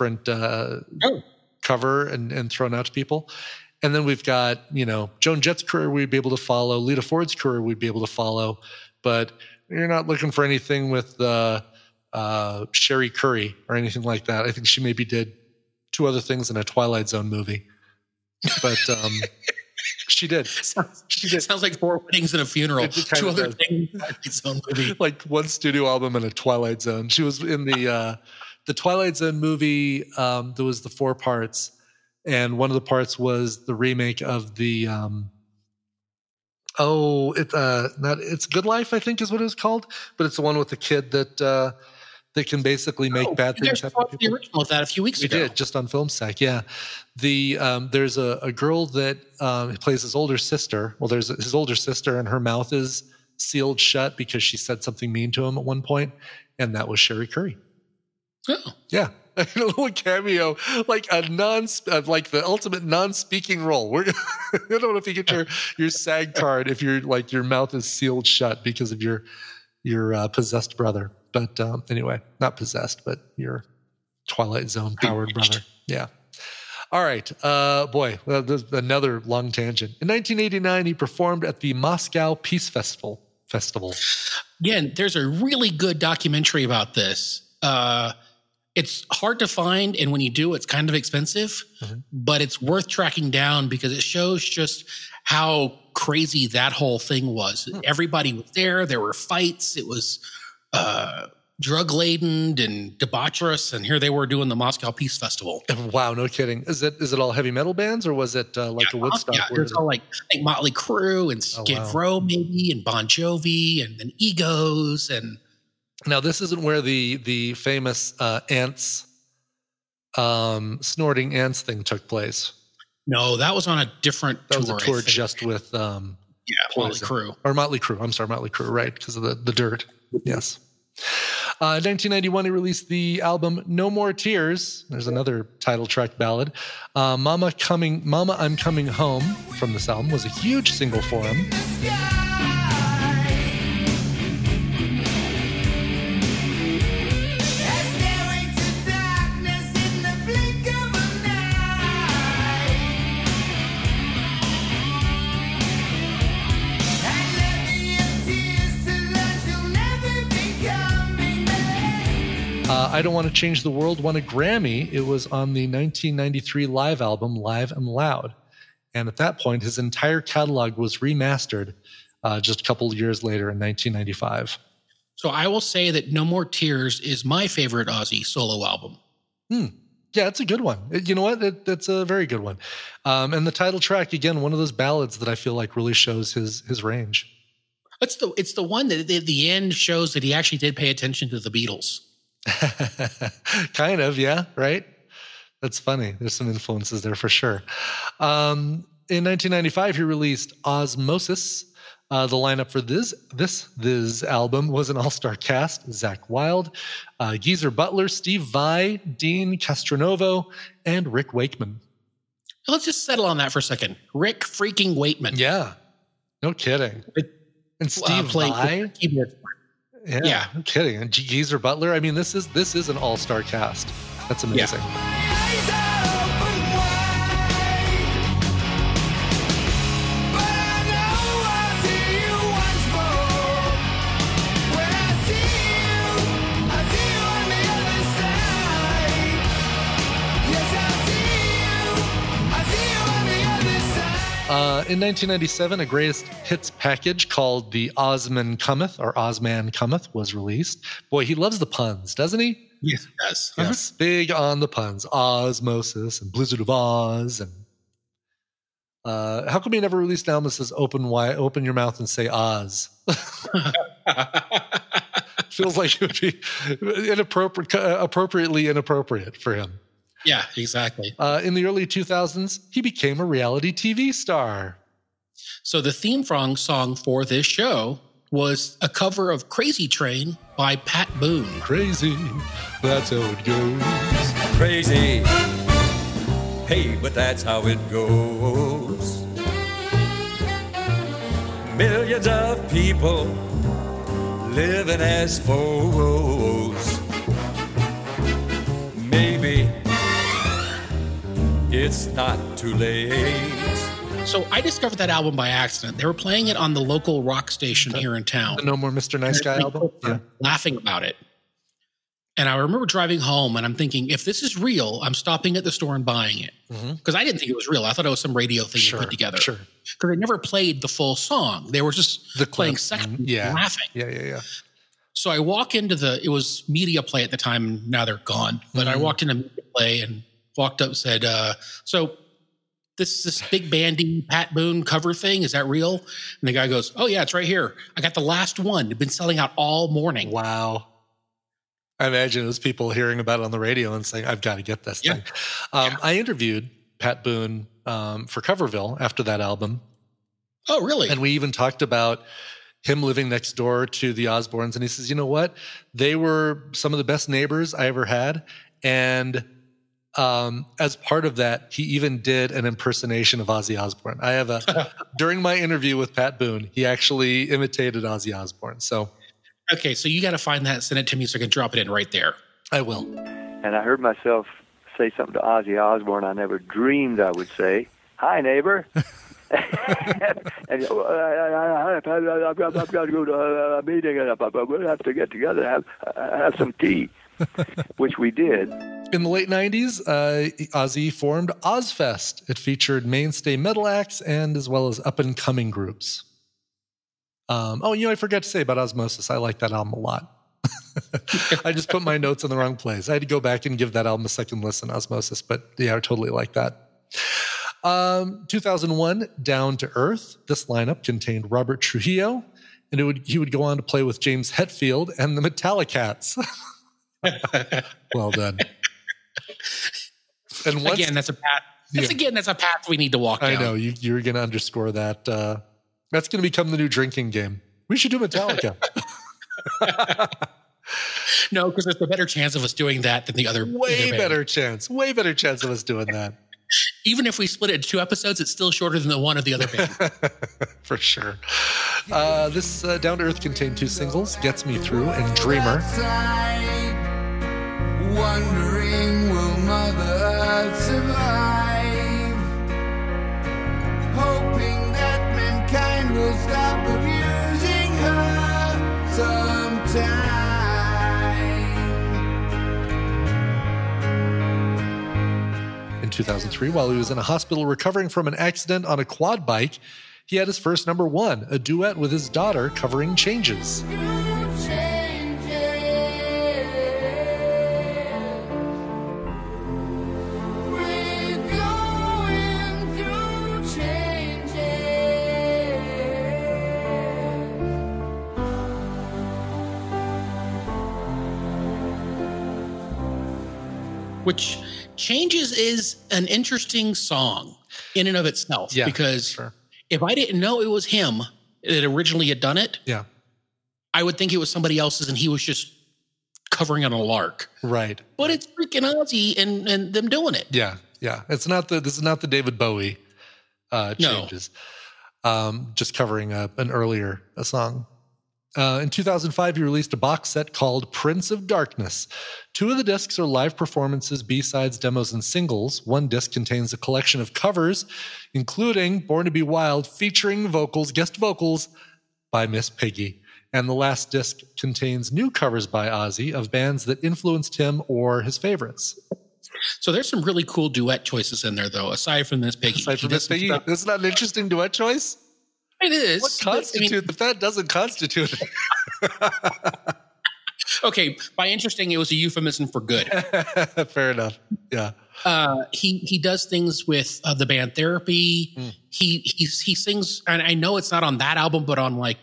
cover and thrown out to people. And then we've got, Joan Jett's career we'd be able to follow, Lita Ford's career we'd be able to follow, but You're not looking for anything with Sherry Curry or anything like that. I think she maybe did 2 other things in a Twilight Zone movie, but she did. Sounds like 4 weddings and a funeral. 2 other things in a Twilight Zone movie. Like 1 studio album and a Twilight Zone. She was in the Twilight Zone movie. There was the 4 parts, and one of the parts was the remake of the It's Good Life, I think is what it was called, but it's the one with the kid that can basically make bad things happen to people. The original of that a few weeks ago. We did, just on Film Sack, yeah. There's a girl that plays his older sister. Well, there's his older sister, and her mouth is sealed shut because she said something mean to him at one point, and that was Sherry Curry. Oh. Yeah. A little cameo, like the ultimate non-speaking role. I don't know if you get your SAG card if you're like your mouth is sealed shut because of your possessed brother. But anyway, not possessed, but your Twilight Zone powered brother. Yeah. All right. Boy, there's another long tangent. In 1989, he performed at the Moscow Peace Festival. Again, there's a really good documentary about this. It's hard to find, and when you do, it's kind of expensive, but it's worth tracking down because it shows just how crazy that whole thing was. Everybody was there. There were fights. It was drug-laden and debaucherous, and here they were doing the Moscow Peace Festival. Wow, no kidding. Is it all heavy metal bands, or was it a Woodstock? Yeah, there's all like I think Motley Crue and Skid Row maybe, and Bon Jovi, and then Egos, and... Now, this isn't where the famous ants, snorting ants thing took place. No, that was on a different tour. That was a tour just with Motley Crue. Or Motley Crue. I'm sorry, Motley Crue, right, because of the dirt. Yes. In 1991, he released the album No More Tears. There's another title track ballad. Mama, I'm Coming Home from this album was a huge single for him. I Don't Want to Change the World won a Grammy. It was on the 1993 live album, Live and Loud. And at that point, his entire catalog was remastered just a couple of years later in 1995. So I will say that No More Tears is my favorite Ozzy solo album. Yeah, it's a good one. You know what? That's a very good one. And the title track, again, one of those ballads that I feel like really shows his range. It's the one that at the end shows that he actually did pay attention to the Beatles. Kind of, yeah, right? That's funny. There's some influences there for sure. In 1995, he released Osmosis. The lineup for this album was an all-star cast: Zakk Wylde, Geezer Butler, Steve Vai, Dean Castronovo, and Rick Wakeman. Let's just settle on that for a second. Rick freaking Wakeman. Yeah, no kidding. And Steve Vai. Yeah, no kidding. And Geezer Butler. I mean, this is an all-star cast. That's amazing. Yeah. In 1997, a greatest hits package called The Ozman Cometh was released. Boy, he loves the puns, doesn't he? Yes, he does. Yes. Big on the puns. Osmosis and Blizzard of Oz. And how come he never released an album that says open your mouth and say Oz? Feels like it would be appropriately inappropriate for him. Yeah, exactly. In the early 2000s, he became a reality TV star. So the theme song for this show was a cover of Crazy Train by Pat Boone. Crazy, that's how it goes. Crazy, hey, but that's how it goes. Millions of people living as foes. Maybe it's not too late So I discovered that album by accident. They were playing it on the local rock station here in town. The No More Mr. Nice Guy album? Yeah. Laughing about it. And I remember driving home and I'm thinking, if this is real, I'm stopping at the store and buying it. Because I didn't think it was real. I thought it was some radio thing they put together. Sure. Because they never played the full song. They were just playing sections and laughing. Yeah. So I walk into it was Media Play at the time, and now they're gone. But I walked into Media Play and walked up and said, so this big bandy Pat Boone cover thing, is that real? And the guy goes, oh yeah, it's right here. I got the last one. It's been selling out all morning. Wow. I imagine it was people hearing about it on the radio and saying, I've got to get this thing. I interviewed Pat Boone for Coverville after that album. Oh, really? And we even talked about him living next door to the Osbournes. And he says, you know what? They were some of the best neighbors I ever had. And as part of that, he even did an impersonation of Ozzy Osbourne. I have during my interview with Pat Boone, he actually imitated Ozzy Osbourne. So, okay, so you got to find that, send it to me so I can drop it in right there. I will. And I heard myself say something to Ozzy Osbourne I never dreamed I would say. Hi, neighbor. and I've got to go to a meeting, but we'll have to get together and have some tea, which we did. In the late 90s, Ozzy formed Ozzfest. It featured mainstay metal acts and as well as up-and-coming groups. I forgot to say about Osmosis. I like that album a lot. I just put my notes in the wrong place. I had to go back and give that album a second listen, Osmosis, but yeah, I totally like that. 2001, Down to Earth. This lineup contained Robert Trujillo, and he would go on to play with James Hetfield and the Metallicats. Well done. And again, that's a path. That's a path we need to walk down. I know you're going to underscore that. That's going to become the new drinking game. We should do Metallica. No, because there's a better chance of us doing that than the other. Way better chance of us doing that. Even if we split it into 2 episodes, it's still shorter than the one of the other band. For sure. This Down to Earth contained 2 singles, Gets Me Through and Dreamer. Wondering will Mother survive? Hoping that mankind will stop abusing her sometime. In 2003, while he was in a hospital recovering from an accident on a quad bike, he had his first number 1, a duet with his daughter covering Changes. Which Changes is an interesting song in and of itself. Yeah, because sure. If I didn't know it was him that originally had done it, I would think it was somebody else's and he was just covering on a lark. Right. But it's freaking Ozzy and them doing it. Yeah. This is not the David Bowie Changes. No. Just covering an earlier song. In 2005, he released a box set called Prince of Darkness. 2 of the discs are live performances, B-sides, demos, and singles. 1 disc contains a collection of covers, including Born to Be Wild, featuring guest vocals by Miss Piggy. And the last disc contains new covers by Ozzy of bands that influenced him or his favorites. So there's some really cool duet choices in there, though, aside from Miss Piggy. This is not an interesting duet choice? It is. What constitutes? If that doesn't constitute it. Okay, by interesting, it was a euphemism for good. Fair enough. Yeah. He does things with the band Therapy. He sings, and I know it's not on that album, but on like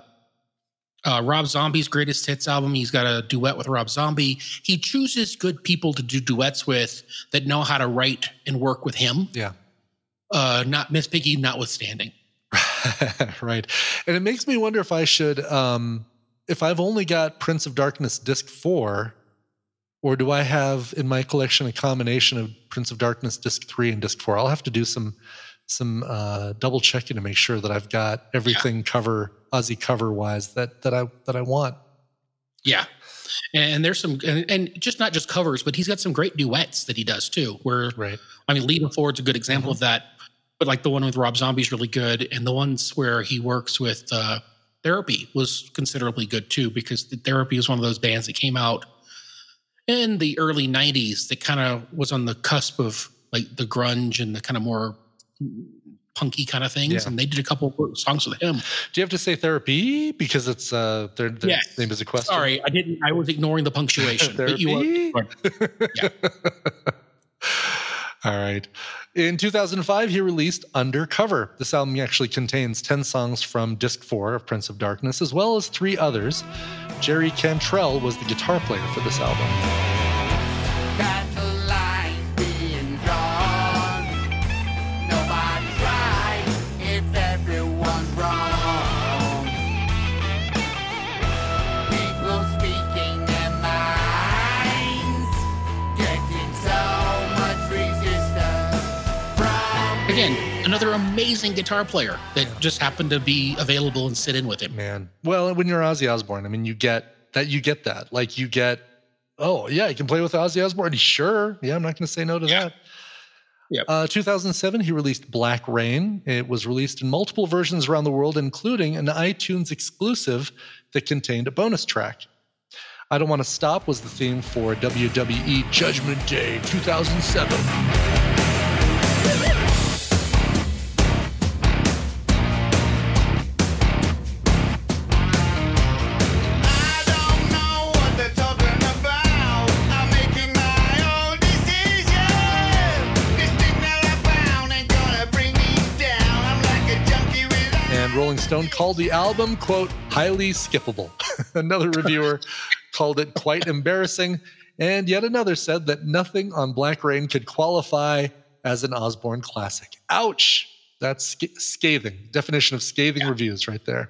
Rob Zombie's Greatest Hits album, he's got a duet with Rob Zombie. He chooses good people to do duets with that know how to write and work with him. Yeah. Not Miss Piggy, notwithstanding. Right. And it makes me wonder if I should, if I've only got Prince of Darkness disc 4, or do I have in my collection a combination of Prince of Darkness disc 3 and disc 4? I'll have to do some double checking to make sure that I've got everything Ozzy cover wise that I want. Yeah. And there's some, and just not just covers, but he's got some great duets that he does too. Where, right. I mean, Leading Forward's a good example of that. but like the one with Rob Zombie is really good, and the ones where he works with Therapy was considerably good too, because the Therapy was one of those bands that came out in the early 90s that kind of was on the cusp of like the grunge and the kind of more punky kind of things. Yeah. And they did a couple of songs with him. Do you have to say Therapy because it's their Yes. name is a question? Sorry, I was ignoring the punctuation. But Therapy? yeah. All right. In 2005, he released Undercover. This album actually contains 10 songs from Disc 4 of Prince of Darkness, as well as 3 others. Jerry Cantrell was the guitar player for this album. Got the line being drawn. Nobody's right if everyone's wrong. People speaking their minds, getting so much resistance from Again, another amazing guitar player that just happened to be available and sit in with him. Man. Well, when you're Ozzy Osbourne, I mean, you get that. Like you get, oh yeah, you can play with Ozzy Osbourne. Sure. Yeah, I'm not going to say no to that. Yep. 2007, he released Black Rain. It was released in multiple versions around the world, including an iTunes exclusive that contained a bonus track. I Don't Want to Stop was the theme for WWE Judgment Day 2007. I don't know what they're talking about. I'm making my own decision. This thing that I found ain't gonna bring me down. I'm like a junkie without. And Rolling Stone called the album, quote, highly skippable. Another reviewer called it quite embarrassing. And yet another said that nothing on Black Rain could qualify as an Osbourne classic. Ouch. That's scathing. Definition of scathing reviews right there.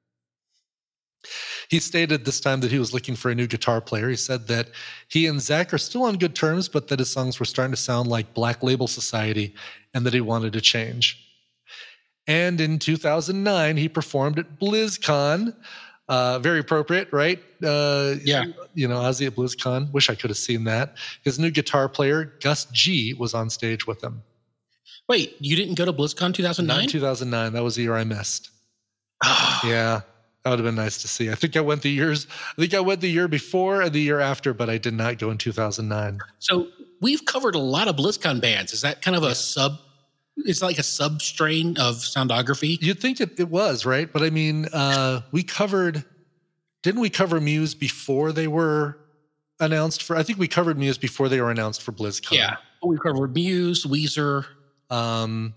He stated this time that he was looking for a new guitar player. He said that he and Zach are still on good terms, but that his songs were starting to sound like Black Label Society and that he wanted to change. And in 2009, he performed at BlizzCon. Very appropriate, right? Yeah. You know, Ozzy at BlizzCon. Wish I could have seen that. His new guitar player, Gus G, was on stage with him. Wait, you didn't go to BlizzCon Not 2009? 2009. That was the year I missed. Yeah. That would have been nice to see. I think I went the year before and the year after, but I did not go in 2009. So we've covered a lot of BlizzCon bands. Is that kind of a it's like a sub strain of Soundography? You'd think it was, right? But I mean, didn't we cover Muse before they were announced for, I think we covered Muse before they were announced for BlizzCon. Yeah. We covered Muse, Weezer. Weird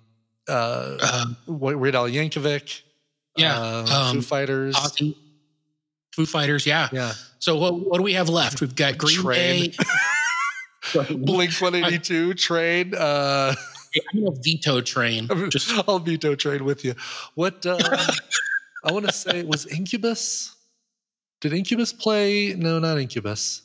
Al Yankovic. Foo Fighters. Ozzy, Foo Fighters, yeah. Yeah. So what do we have left? We've got Green Train. Day. Blink 182, Train. I'm going to veto Train. I'll veto Train with you. What I want to say was Incubus. Did Incubus play? No, not Incubus.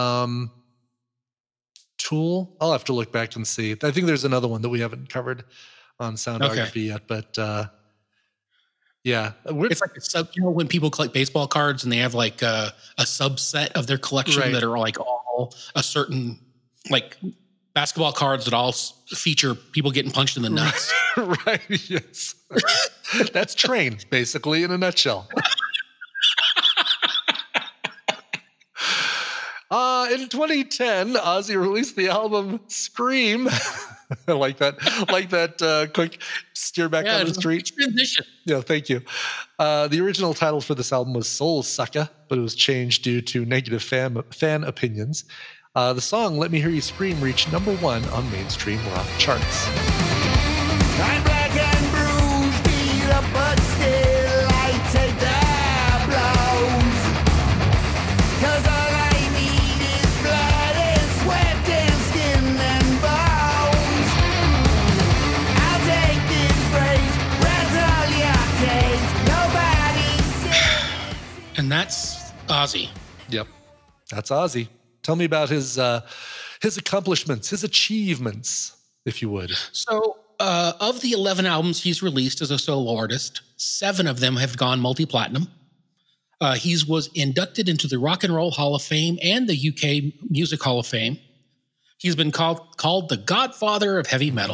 Tool. I'll have to look back and see. I think there's another one that we haven't covered on Soundography yet, but yeah. It's like a sub, when people collect baseball cards and they have like a subset of their collection that are like all a certain, like basketball cards that all feature people getting punched in the nuts. Right. Yes. That's Train, basically, in a nutshell. In 2010, Ozzy released the album Scream. I like that quick steer back on the street. Transition. Yeah, thank you. The original title for this album was Soul Sucka, but it was changed due to negative fan opinions. The song Let Me Hear You Scream reached #1 on mainstream rock charts. I'm black and bruised, beat up, but still I take the blows. 'Cause all I need is blood and sweat and skin and bones. I'll take this phrase, rattle your cage. Nobody says. And that's Ozzy. Yep, that's Ozzy. Tell me about his accomplishments, his achievements, if you would. So, of the 11 albums he's released as a solo artist, 7 of them have gone multi-platinum. He was inducted into the Rock and Roll Hall of Fame and the UK Music Hall of Fame. He's been called the Godfather of Heavy Metal.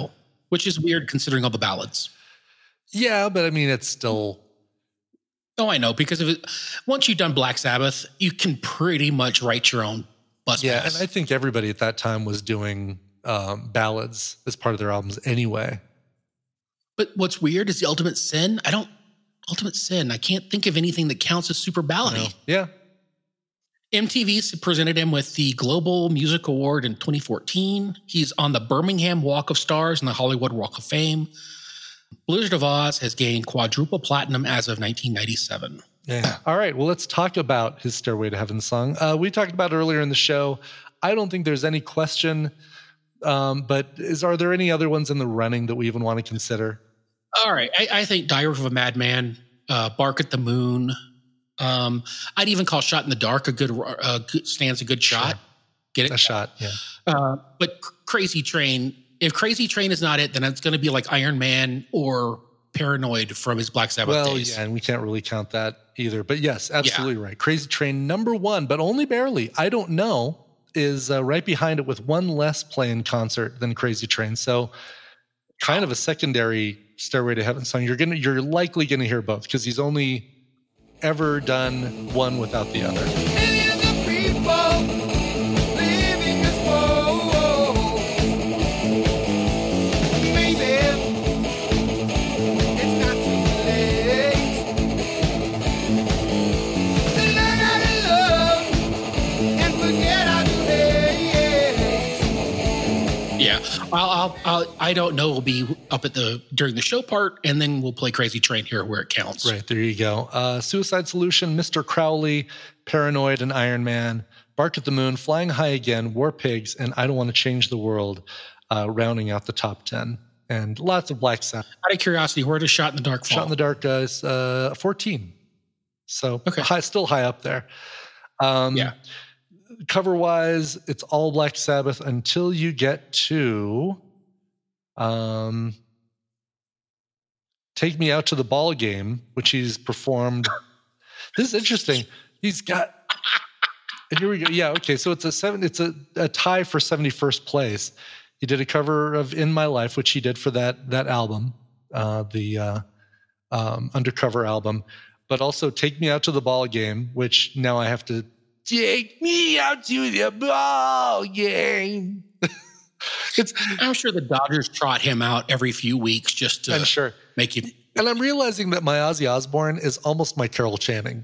which is weird considering all the ballads. Yeah, but I mean, it's still. Oh, I know, because once you've done Black Sabbath, you can pretty much write your own bus Yeah, pass. and I think everybody at that time was doing ballads as part of their albums anyway. But what's weird is the Ultimate Sin. I can't think of anything that counts as super ballady. No. Yeah. MTV presented him with the Global Music Award in 2014. He's on the Birmingham Walk of Stars and the Hollywood Walk of Fame. Blizzard of Oz has gained quadruple platinum as of 1997. Yeah. All right. Well, let's talk about his Stairway to Heaven song. We talked about it earlier in the show. I don't think there's any question, but are there any other ones in the running that we even want to consider? All right. I think Diary of a Madman, Bark at the Moon. I'd even call Shot in the Dark a good stands a good shot. Sure. Get it? A shot, yeah. But Crazy Train, if Crazy Train is not it, then it's going to be like Iron Man or Paranoid from his Black Sabbath days. Yeah, and we can't really count that either. But yes, absolutely right. Crazy Train, number one, but only barely. I Don't Know is right behind it with one less play in concert than Crazy Train. So kind of a secondary Stairway to Heaven song. You're likely gonna hear both because he's only ever done one without the other. Millions of people living this world. Maybe it's not too late to learn how to love and forget how to hate. Yeah. I Don't Know will be up at during the show part, and then we'll play Crazy Train here where it counts. Right, there you go. Suicide Solution, Mr. Crowley, Paranoid, and Iron Man, Bark at the Moon, Flying High Again, War Pigs, and I Don't Want to Change the World, rounding out the top 10. And lots of Black Sabbath. Out of curiosity, where does Shot in the Dark fall? Shot in the Dark is 14. So Okay. still high up there. Yeah. Cover-wise, it's all Black Sabbath until you get to Take Me Out to the Ball Game, which he's performed. This is interesting. He's got, and here we go. Yeah, okay. So it's a tie for 71st place. He did a cover of In My Life, which he did for that album, the Undercover album, but also Take Me Out to the Ball Game, which now I have to take me out to the ball game. I'm sure the Dodgers trot him out every few weeks just to I'm sure. make you. And I'm realizing that my Ozzy Osbourne is almost my Carol Channing.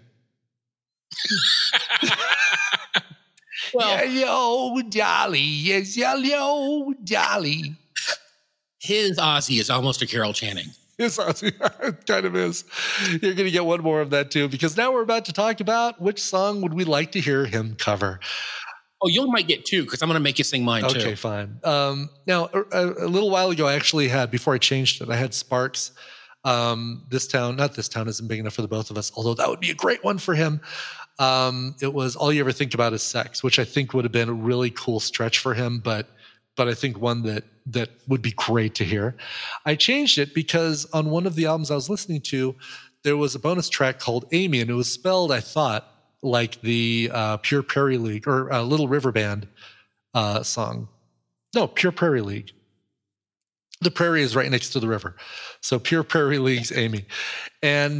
Well, Yo, Dolly, yes, yo, Dolly. his Ozzy is almost a Carol Channing. Yes, Ozzy, it kind of is. You're going to get one more of that too, because now we're about to talk about which song would we like to hear him cover. Oh, you might get two because I'm going to make you sing mine too. Okay, fine. Now, a little while ago, I actually had, before I changed it, I had Sparks. This town isn't big enough for the both of us, although that would be a great one for him. It was All You Ever Think About Is Sex, which I think would have been a really cool stretch for him, but I think one that would be great to hear. I changed it because on one of the albums I was listening to, there was a bonus track called Amy, and it was spelled, I thought, like the Pure Prairie League or Little River Band song. No, Pure Prairie League. The prairie is right next to the river. So Pure Prairie League's Amy. And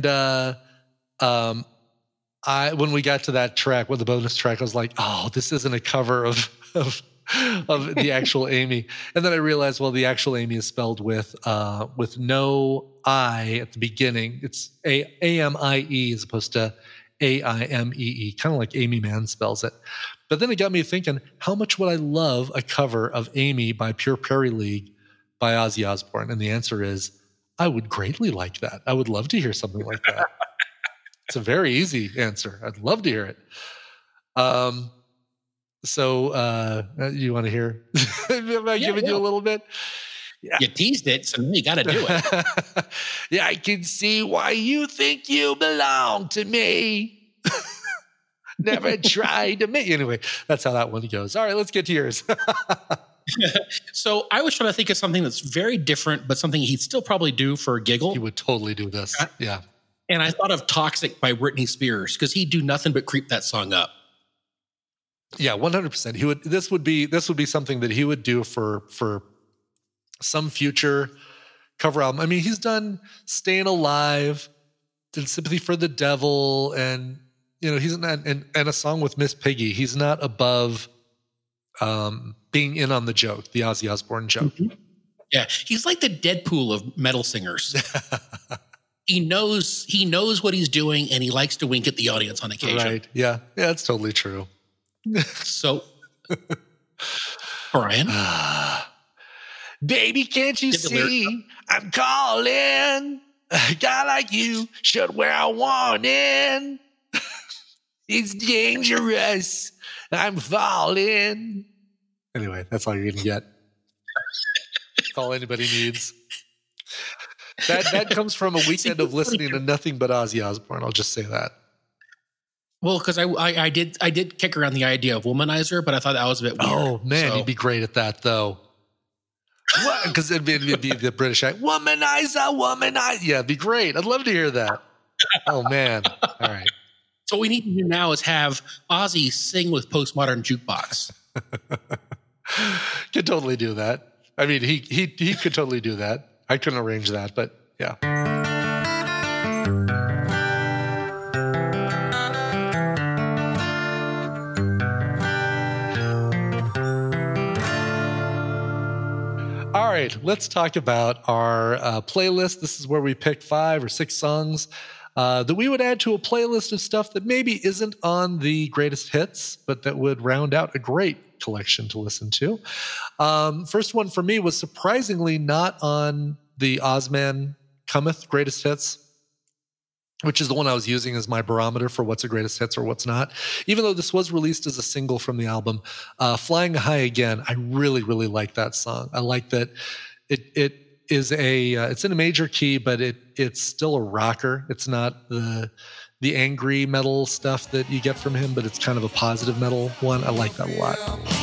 when we got to that track, with the bonus track, I was like, oh, this isn't a cover of the actual Amy. And then I realized, well, the actual Amy is spelled with no I at the beginning. It's A-M-I-E as opposed to A-I-M-E-E, kind of like Amy Mann spells it. But then it got me thinking, how much would I love a cover of Amy by Pure Prairie League by Ozzy Osbourne? And the answer is, I would greatly like that. I would love to hear something like that. It's a very easy answer. I'd love to hear it. So you want to hear? Am I giving you a little bit? Yeah. You teased it, so now you got to do it. Yeah, I can see why you think you belong to me. Never tried to make. Anyway, that's how that one goes. All right, let's get to yours. So I was trying to think of something that's very different, but something he'd still probably do for a giggle. He would totally do this. Yeah. And I thought of Toxic by Britney Spears because he'd do nothing but creep that song up. Yeah, 100%. This would be something that he would do for some future cover album. I mean, he's done Staying Alive, did Sympathy for the Devil, and he's not, and a song with Miss Piggy. He's not above being in on the joke, the Ozzy Osbourne joke. Mm-hmm. Yeah, he's like the Deadpool of metal singers. He knows what he's doing, and he likes to wink at the audience on occasion. Right? Yeah, that's totally true. So, Brian, baby, can't you see? I'm calling. A guy like you should wear a warning. It's dangerous. I'm falling. Anyway, that's all you're gonna get. That's all anybody needs. That comes from a weekend of listening to nothing but Ozzy Osbourne. I'll just say that. Well, because I did kick around the idea of womanizer, but I thought that was a bit weird. Oh man, you'd be great at that though. Because it'd be the British act. Womanizer. Yeah, it'd be great. I'd love to hear that. Oh man. All right. So what we need to do now is have Ozzy sing with Postmodern Jukebox. Could totally do that. I mean, he could totally do that. I couldn't arrange that, but yeah. All right, let's talk about our playlist. This is where we pick 5 or 6 songs that we would add to a playlist of stuff that maybe isn't on the greatest hits, but that would round out a great collection to listen to. First one for me was surprisingly not on the Ozman Cometh greatest hits, which is the one I was using as my barometer for what's a greatest hits or what's not. Even though this was released as a single from the album, Flying High Again, I really, really like that song. I like that it is it's in a major key, but it's still a rocker. It's not the angry metal stuff that you get from him, but it's kind of a positive metal one. I like that a lot.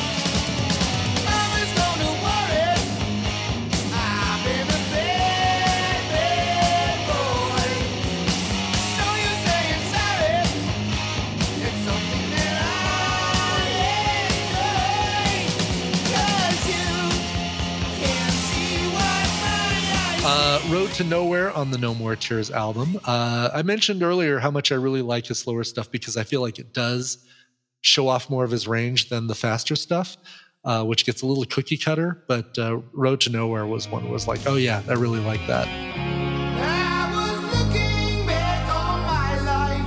Road to Nowhere on the No More Tears album. I mentioned earlier how much I really like his slower stuff because I feel like it does show off more of his range than the faster stuff, which gets a little cookie cutter. But Road to Nowhere was one that was like, oh yeah, I really like that. I was looking back on my life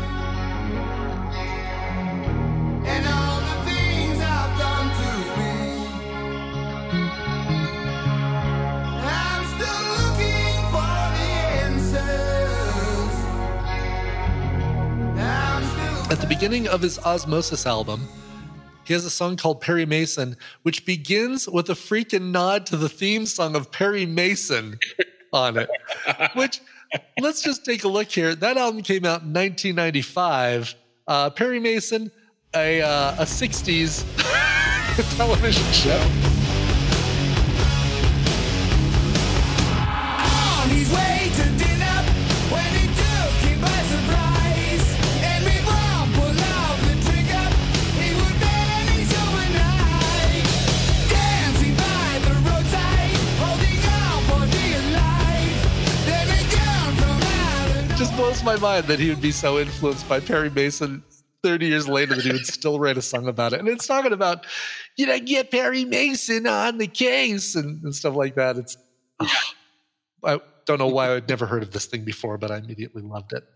and all the things I've done to me. I'm still looking for the answers. At the beginning of his Osmosis album, he has a song called Perry Mason, which begins with a freaking nod to the theme song of Perry Mason on it. Which, let's just take a look here. That album came out in 1995. Perry Mason, a 60s television show. On his way to dinner, when he took him by surprise, and we both pulled out the trigger, he would vanish overnight, dancing by the roadside, holding out for dear life. Then he came from out of Just blows my mind that he would be so influenced by Perry Mason 30 years later that he would still write a song about it. And it's talking about, get Perry Mason on the case and stuff like that. It's, I don't know why I'd never heard of this thing before, but I immediately loved it.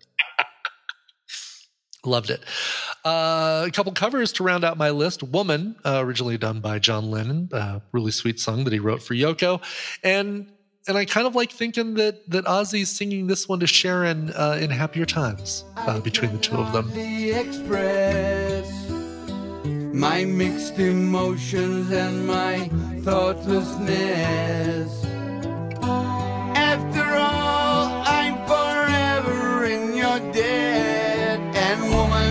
Loved it. A couple covers to round out my list. Woman, originally done by John Lennon, a really sweet song that he wrote for Yoko. And I kind of like thinking that Ozzy's singing this one to Sharon in Happier Times between the two of them. the express, my mixed emotions and my thoughtlessness. After all, I'm forever in your debt, and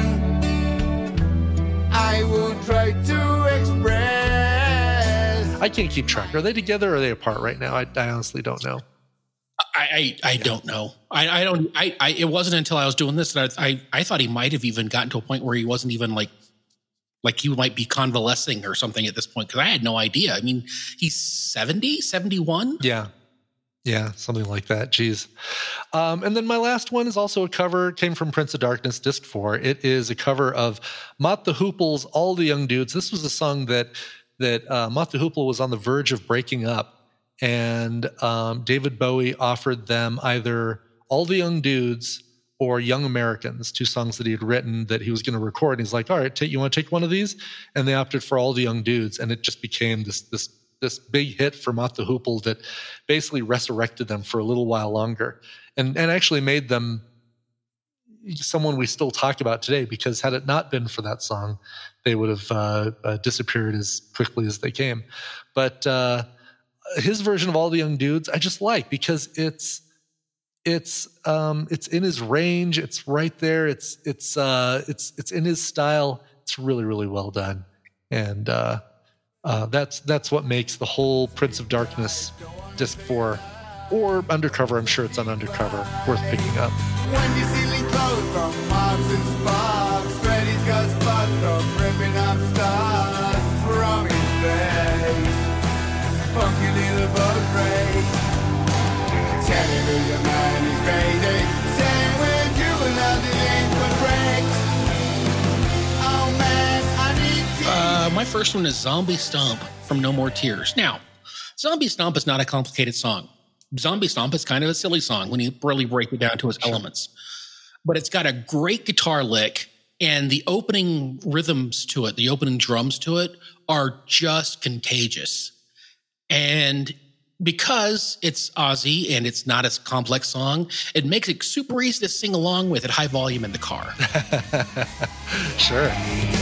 woman, I will try to express. I can't keep track. Are they together or are they apart right now? I honestly don't know. I don't know. I don't. It wasn't until I was doing this that I thought he might have even gotten to a point where he wasn't even like like he might be convalescing or something at this point, because I had no idea. I mean, he's 70, 71? Yeah, something like that. Jeez. And then my last one is also a cover. It came from Prince of Darkness, Disc 4. It is a cover of Mott the Hoople's All the Young Dudes. This was a song that Mott the Hoople was on the verge of breaking up. And David Bowie offered them either All the Young Dudes or Young Americans, 2 songs that he had written that he was going to record. And he's like, all right, you want to take one of these? And they opted for All the Young Dudes. And it just became this big hit for Mott the Hoople that basically resurrected them for a little while longer and actually made them someone we still talk about today, because had it not been for that song, they would have disappeared as quickly as they came. But his version of All the Young Dudes, I just like, because it's in his range. It's right there. It's in his style. It's really, really well done. And that's what makes the whole Prince of Darkness Disc 4 or Undercover, I'm sure it's on Undercover, worth picking up. When you see clothes from Marks and Sparks, Freddy's Ghostbusters from ripping up stars from his face. Funky little boat race. Television man is crazy. Saying we're juvenile delinquent breaks. Oh man, I need to... My first one is Zombie Stomp from No More Tears. Now, Zombie Stomp is not a complicated song. Zombie Stomp is kind of a silly song when you really break it down to its elements. But it's got a great guitar lick, and the opening rhythms to it, the opening drums to it, are just contagious. And because it's Ozzy and it's not a complex song, it makes it super easy to sing along with at high volume in the car. Sure.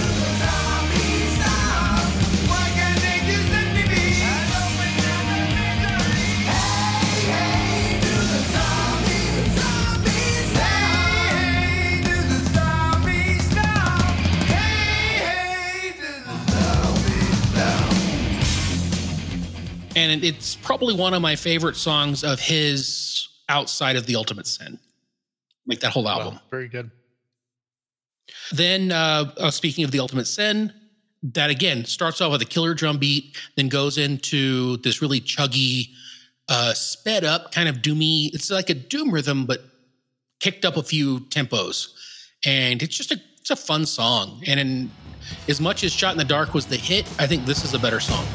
And it's probably one of my favorite songs of his outside of The Ultimate Sin. Like that whole album. Wow, very good. Then, speaking of The Ultimate Sin, that again starts off with a killer drum beat, then goes into this really chuggy, sped up, kind of doomy. It's like a doom rhythm, but kicked up a few tempos. And it's just it's a fun song. And as much as Shot in the Dark was the hit, I think this is a better song.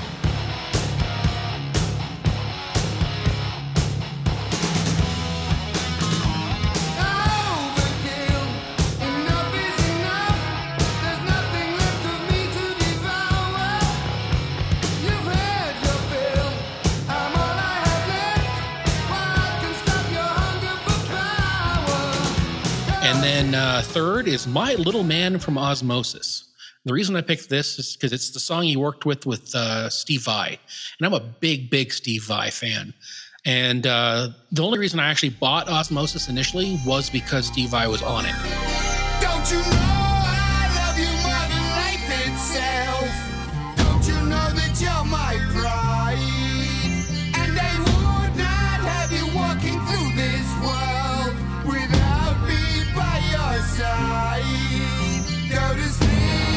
Third is My Little Man from Osmosis. The reason I picked this is because it's the song he worked with Steve Vai. And I'm a big Steve Vai fan. And the only reason I actually bought Osmosis initially was because Steve Vai was on it. Don't you know I love you more than life itself? Don't you know that you're my pride? And I would not have you walking through this world without me by your side. Go to sleep,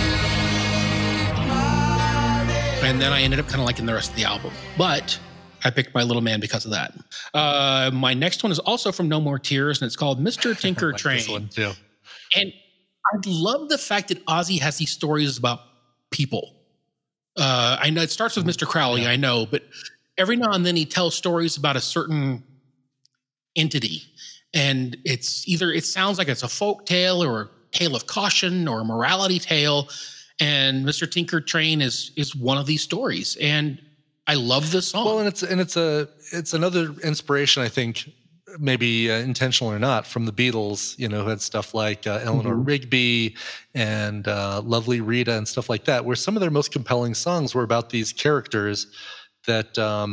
my lady. And then I ended up kind of liking the rest of the album. But I picked My Little Man because of that. My next one is also from No More Tears, and it's called Mr. Tinker like Train. This one too. And I love the fact that Ozzy has these stories about people. I know it starts with Mr. Crowley, yeah. I know, but every now and then he tells stories about a certain entity. And it sounds like it's a folk tale or a tale of caution or a morality tale. And Mr. Tinker Train is one of these stories. And I love this song. Well, and it's another inspiration, I think, maybe intentional or not, from the Beatles, who had stuff like Eleanor Rigby and Lovely Rita and stuff like that, where some of their most compelling songs were about these characters that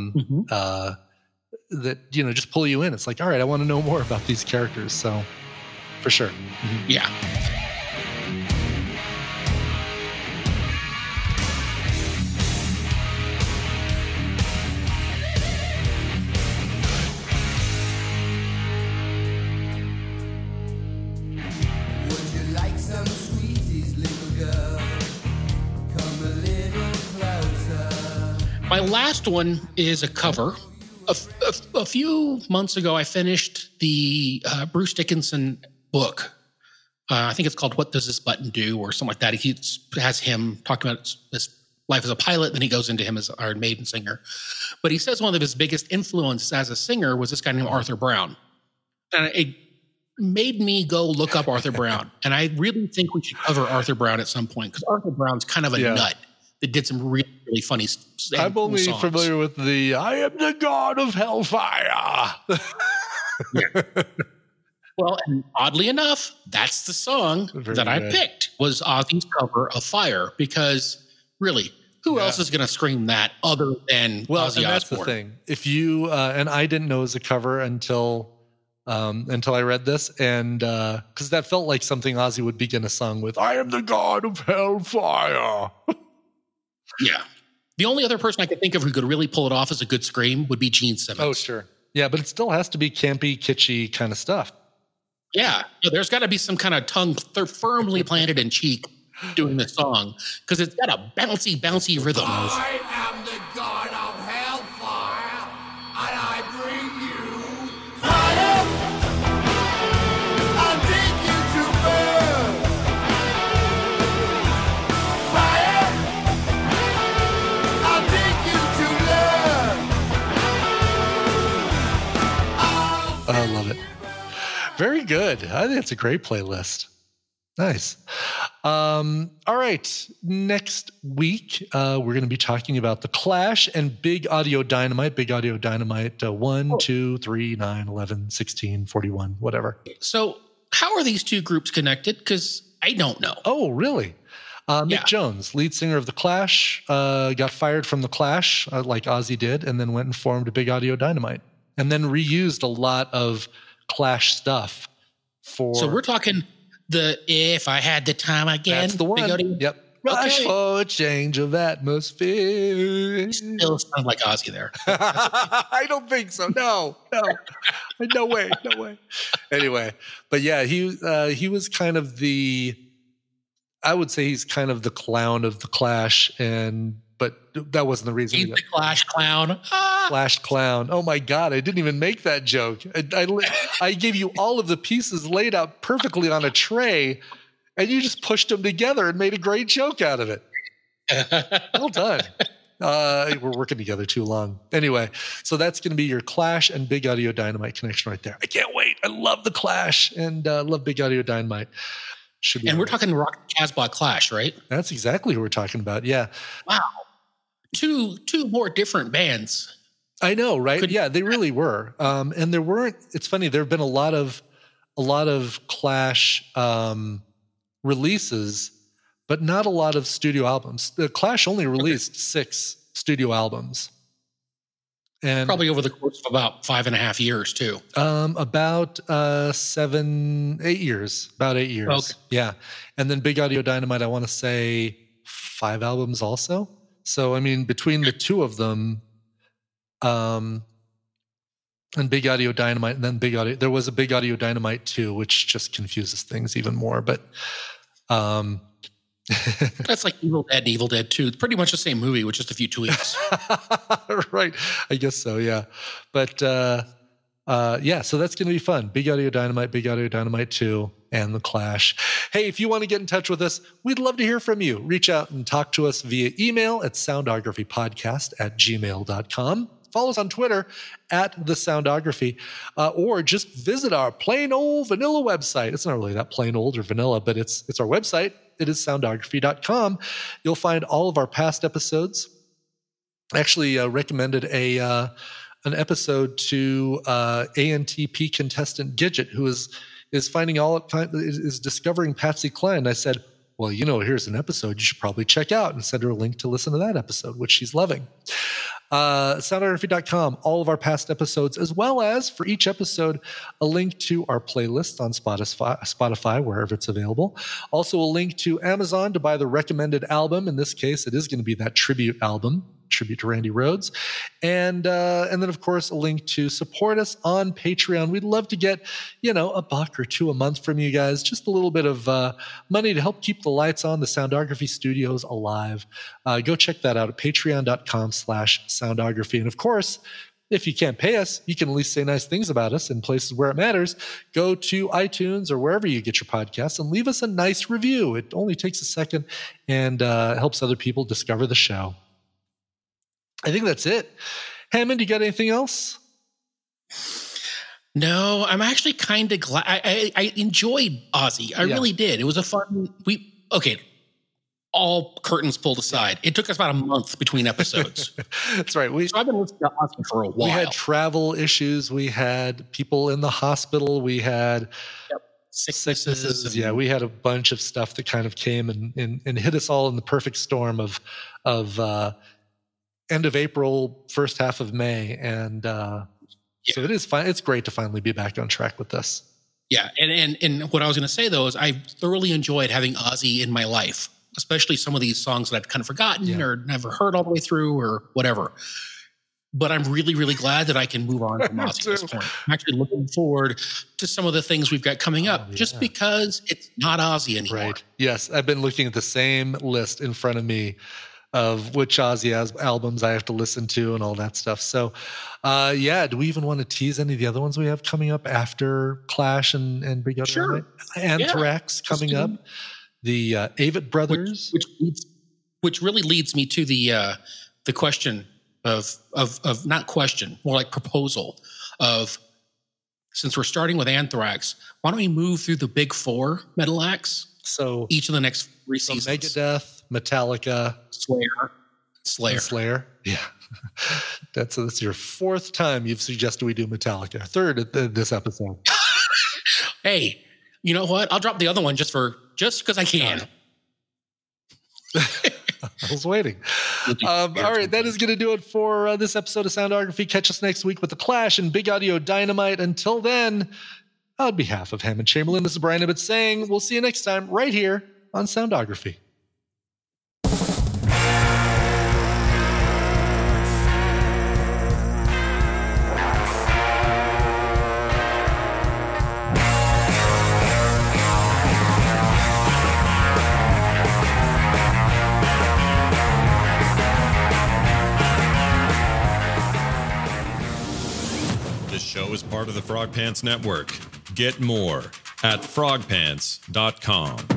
just pull you in. It's like, all right, I want to know more about these characters. So, for sure. Mm-hmm. Yeah. last one is a cover. A few months ago, I finished the Bruce Dickinson book. I think it's called "What Does This Button Do?" or something like that. He has him talking about his life as a pilot, then he goes into him as Iron Maiden singer. But he says one of his biggest influences as a singer was this guy named Arthur Brown. And it made me go look up Arthur Brown. And I really think we should cover Arthur Brown at some point, because Arthur Brown's kind of a nut that did some really, really funny I'm only familiar with the "I am the god of hellfire." Yeah. Well, and oddly enough, that's the song that I picked, was Ozzy's cover of Fire, because really, who else is going to scream that other than Ozzy and that's Osbourne? the thing. If you and I didn't know it was a cover until I read this, and because that felt like something Ozzy would begin a song with, "I am the god of hellfire." Yeah. The only other person I could think of who could really pull it off as a good scream would be Gene Simmons. Oh, sure. Yeah, but it still has to be campy, kitschy kind of stuff. Yeah. No, there's got to be some kind of tongue firmly planted in cheek doing the song, because it's got a bouncy, bouncy rhythm. I am the god of hellfire, and I bring you fire. I'll take you to burn. Fire. I'll take you to learn. I love it. Very good. I think it's a great playlist. Nice. All right. Next week, we're going to be talking about The Clash and Big Audio Dynamite. Big Audio Dynamite 1, 2, 3, 9, 11, 16, 41, whatever. So how are these two groups connected? Because I don't know. Oh, really? Mick Jones, lead singer of The Clash, got fired from The Clash, like Ozzy did, and then went and formed Big Audio Dynamite, and then reused a lot of Clash stuff for... So we're talking the "If I Had the Time Again." That's the one. Yep. Rush for a change of atmosphere. Still sound like Ozzy there. I don't think so. No way. Anyway, but yeah, he was kind of I would say he's kind of the clown of The Clash, but that wasn't the reason. He's the Clash clown. Clash clown. Oh my God, I didn't even make that joke. I gave you all of the pieces laid out perfectly on a tray, and you just pushed them together and made a great joke out of it. Well done. We're working together too long. Anyway, so that's going to be your Clash and Big Audio Dynamite connection right there. I can't wait. I love The Clash and love Big Audio Dynamite. And we're talking Rock Casbah Clash, right? That's exactly who we're talking about. Yeah. Wow. Two more different bands. I know, right? Yeah, they really were. And there weren't. It's funny. There have been a lot of Clash releases, but not a lot of studio albums. The Clash only released 6 studio albums, and probably over the course of about 5.5 years too. About 8 years. About 8 years. Okay. Yeah, and then Big Audio Dynamite, I want to say 5 albums also. So I mean, between the two of them. And Big Audio Dynamite, and then there was a Big Audio Dynamite 2, which just confuses things even more. But that's like Evil Dead and Evil Dead 2. It's pretty much the same movie with just a few tweaks. Right. I guess so, yeah. But yeah, so that's going to be fun. Big Audio Dynamite 2, and The Clash. Hey, if you want to get in touch with us, we'd love to hear from you. Reach out and talk to us via email at soundographypodcast@gmail.com. Follow us on Twitter @TheSoundography, or just visit our plain old vanilla website. It's not really that plain old or vanilla, but it's our website. It is soundography.com. You'll find all of our past episodes. Actually, recommended an episode to ANTP contestant Gidget, who is discovering Patsy Cline. I said, well, here's an episode you should probably check out, and send her a link to listen to that episode, which she's loving. Soundography.com, all of our past episodes, as well as for each episode, a link to our playlist on Spotify, wherever it's available. Also a link to Amazon to buy the recommended album. In this case, it is going to be that tribute album, tribute to Randy Rhoads. And then, of course, a link to support us on Patreon. We'd love to get, $1 or $2 a month from you guys, just a little bit of money to help keep the lights on, the Soundography Studios alive. Go check that out at patreon.com/soundography. And of course, if you can't pay us, you can at least say nice things about us in places where it matters. Go to iTunes or wherever you get your podcasts and leave us a nice review. It only takes a second and helps other people discover the show. I think that's it. Hammond, you got anything else? No, I'm actually kind of glad. I enjoyed Ozzy. I really did. It was a fun. All curtains pulled aside. It took us about a month between episodes. That's right. So I've been listening to Ozzy for a while. We had travel issues. We had people in the hospital. We had sicknesses. Yeah, we had a bunch of stuff that kind of came and hit us all in the perfect storm of end of April, first half of May. And so it is fine. It's great to finally be back on track with this. Yeah. And what I was going to say, though, is I thoroughly enjoyed having Ozzy in my life, especially some of these songs that I'd kind of forgotten or never heard all the way through or whatever. But I'm really, really glad that I can move on from Ozzy at this point. I'm actually looking forward to some of the things we've got coming up just because it's not Ozzy anymore. Right. Yes. I've been looking at the same list in front of me of which Ozzy albums I have to listen to and all that stuff. So, do we even want to tease any of the other ones we have coming up after Clash and Big Other Night? Anthrax coming up. The Avett Brothers, which really leads me to the question of not question, more like proposal of, since we're starting with Anthrax, why don't we move through the big four metal acts? So each of the next 3 seasons: Megadeth, Metallica, Slayer. Yeah, that's your fourth time you've suggested we do Metallica. Third at this episode. Hey. You know what? I'll drop the other one just because I can. I was waiting. All right, that is going to do it for this episode of Soundography. Catch us next week with The Clash and Big Audio Dynamite. Until then, on behalf of Hammond Chamberlain, this is Brian Ibbott saying we'll see you next time right here on Soundography. Is part of the Frog Pants Network. Get more at frogpants.com.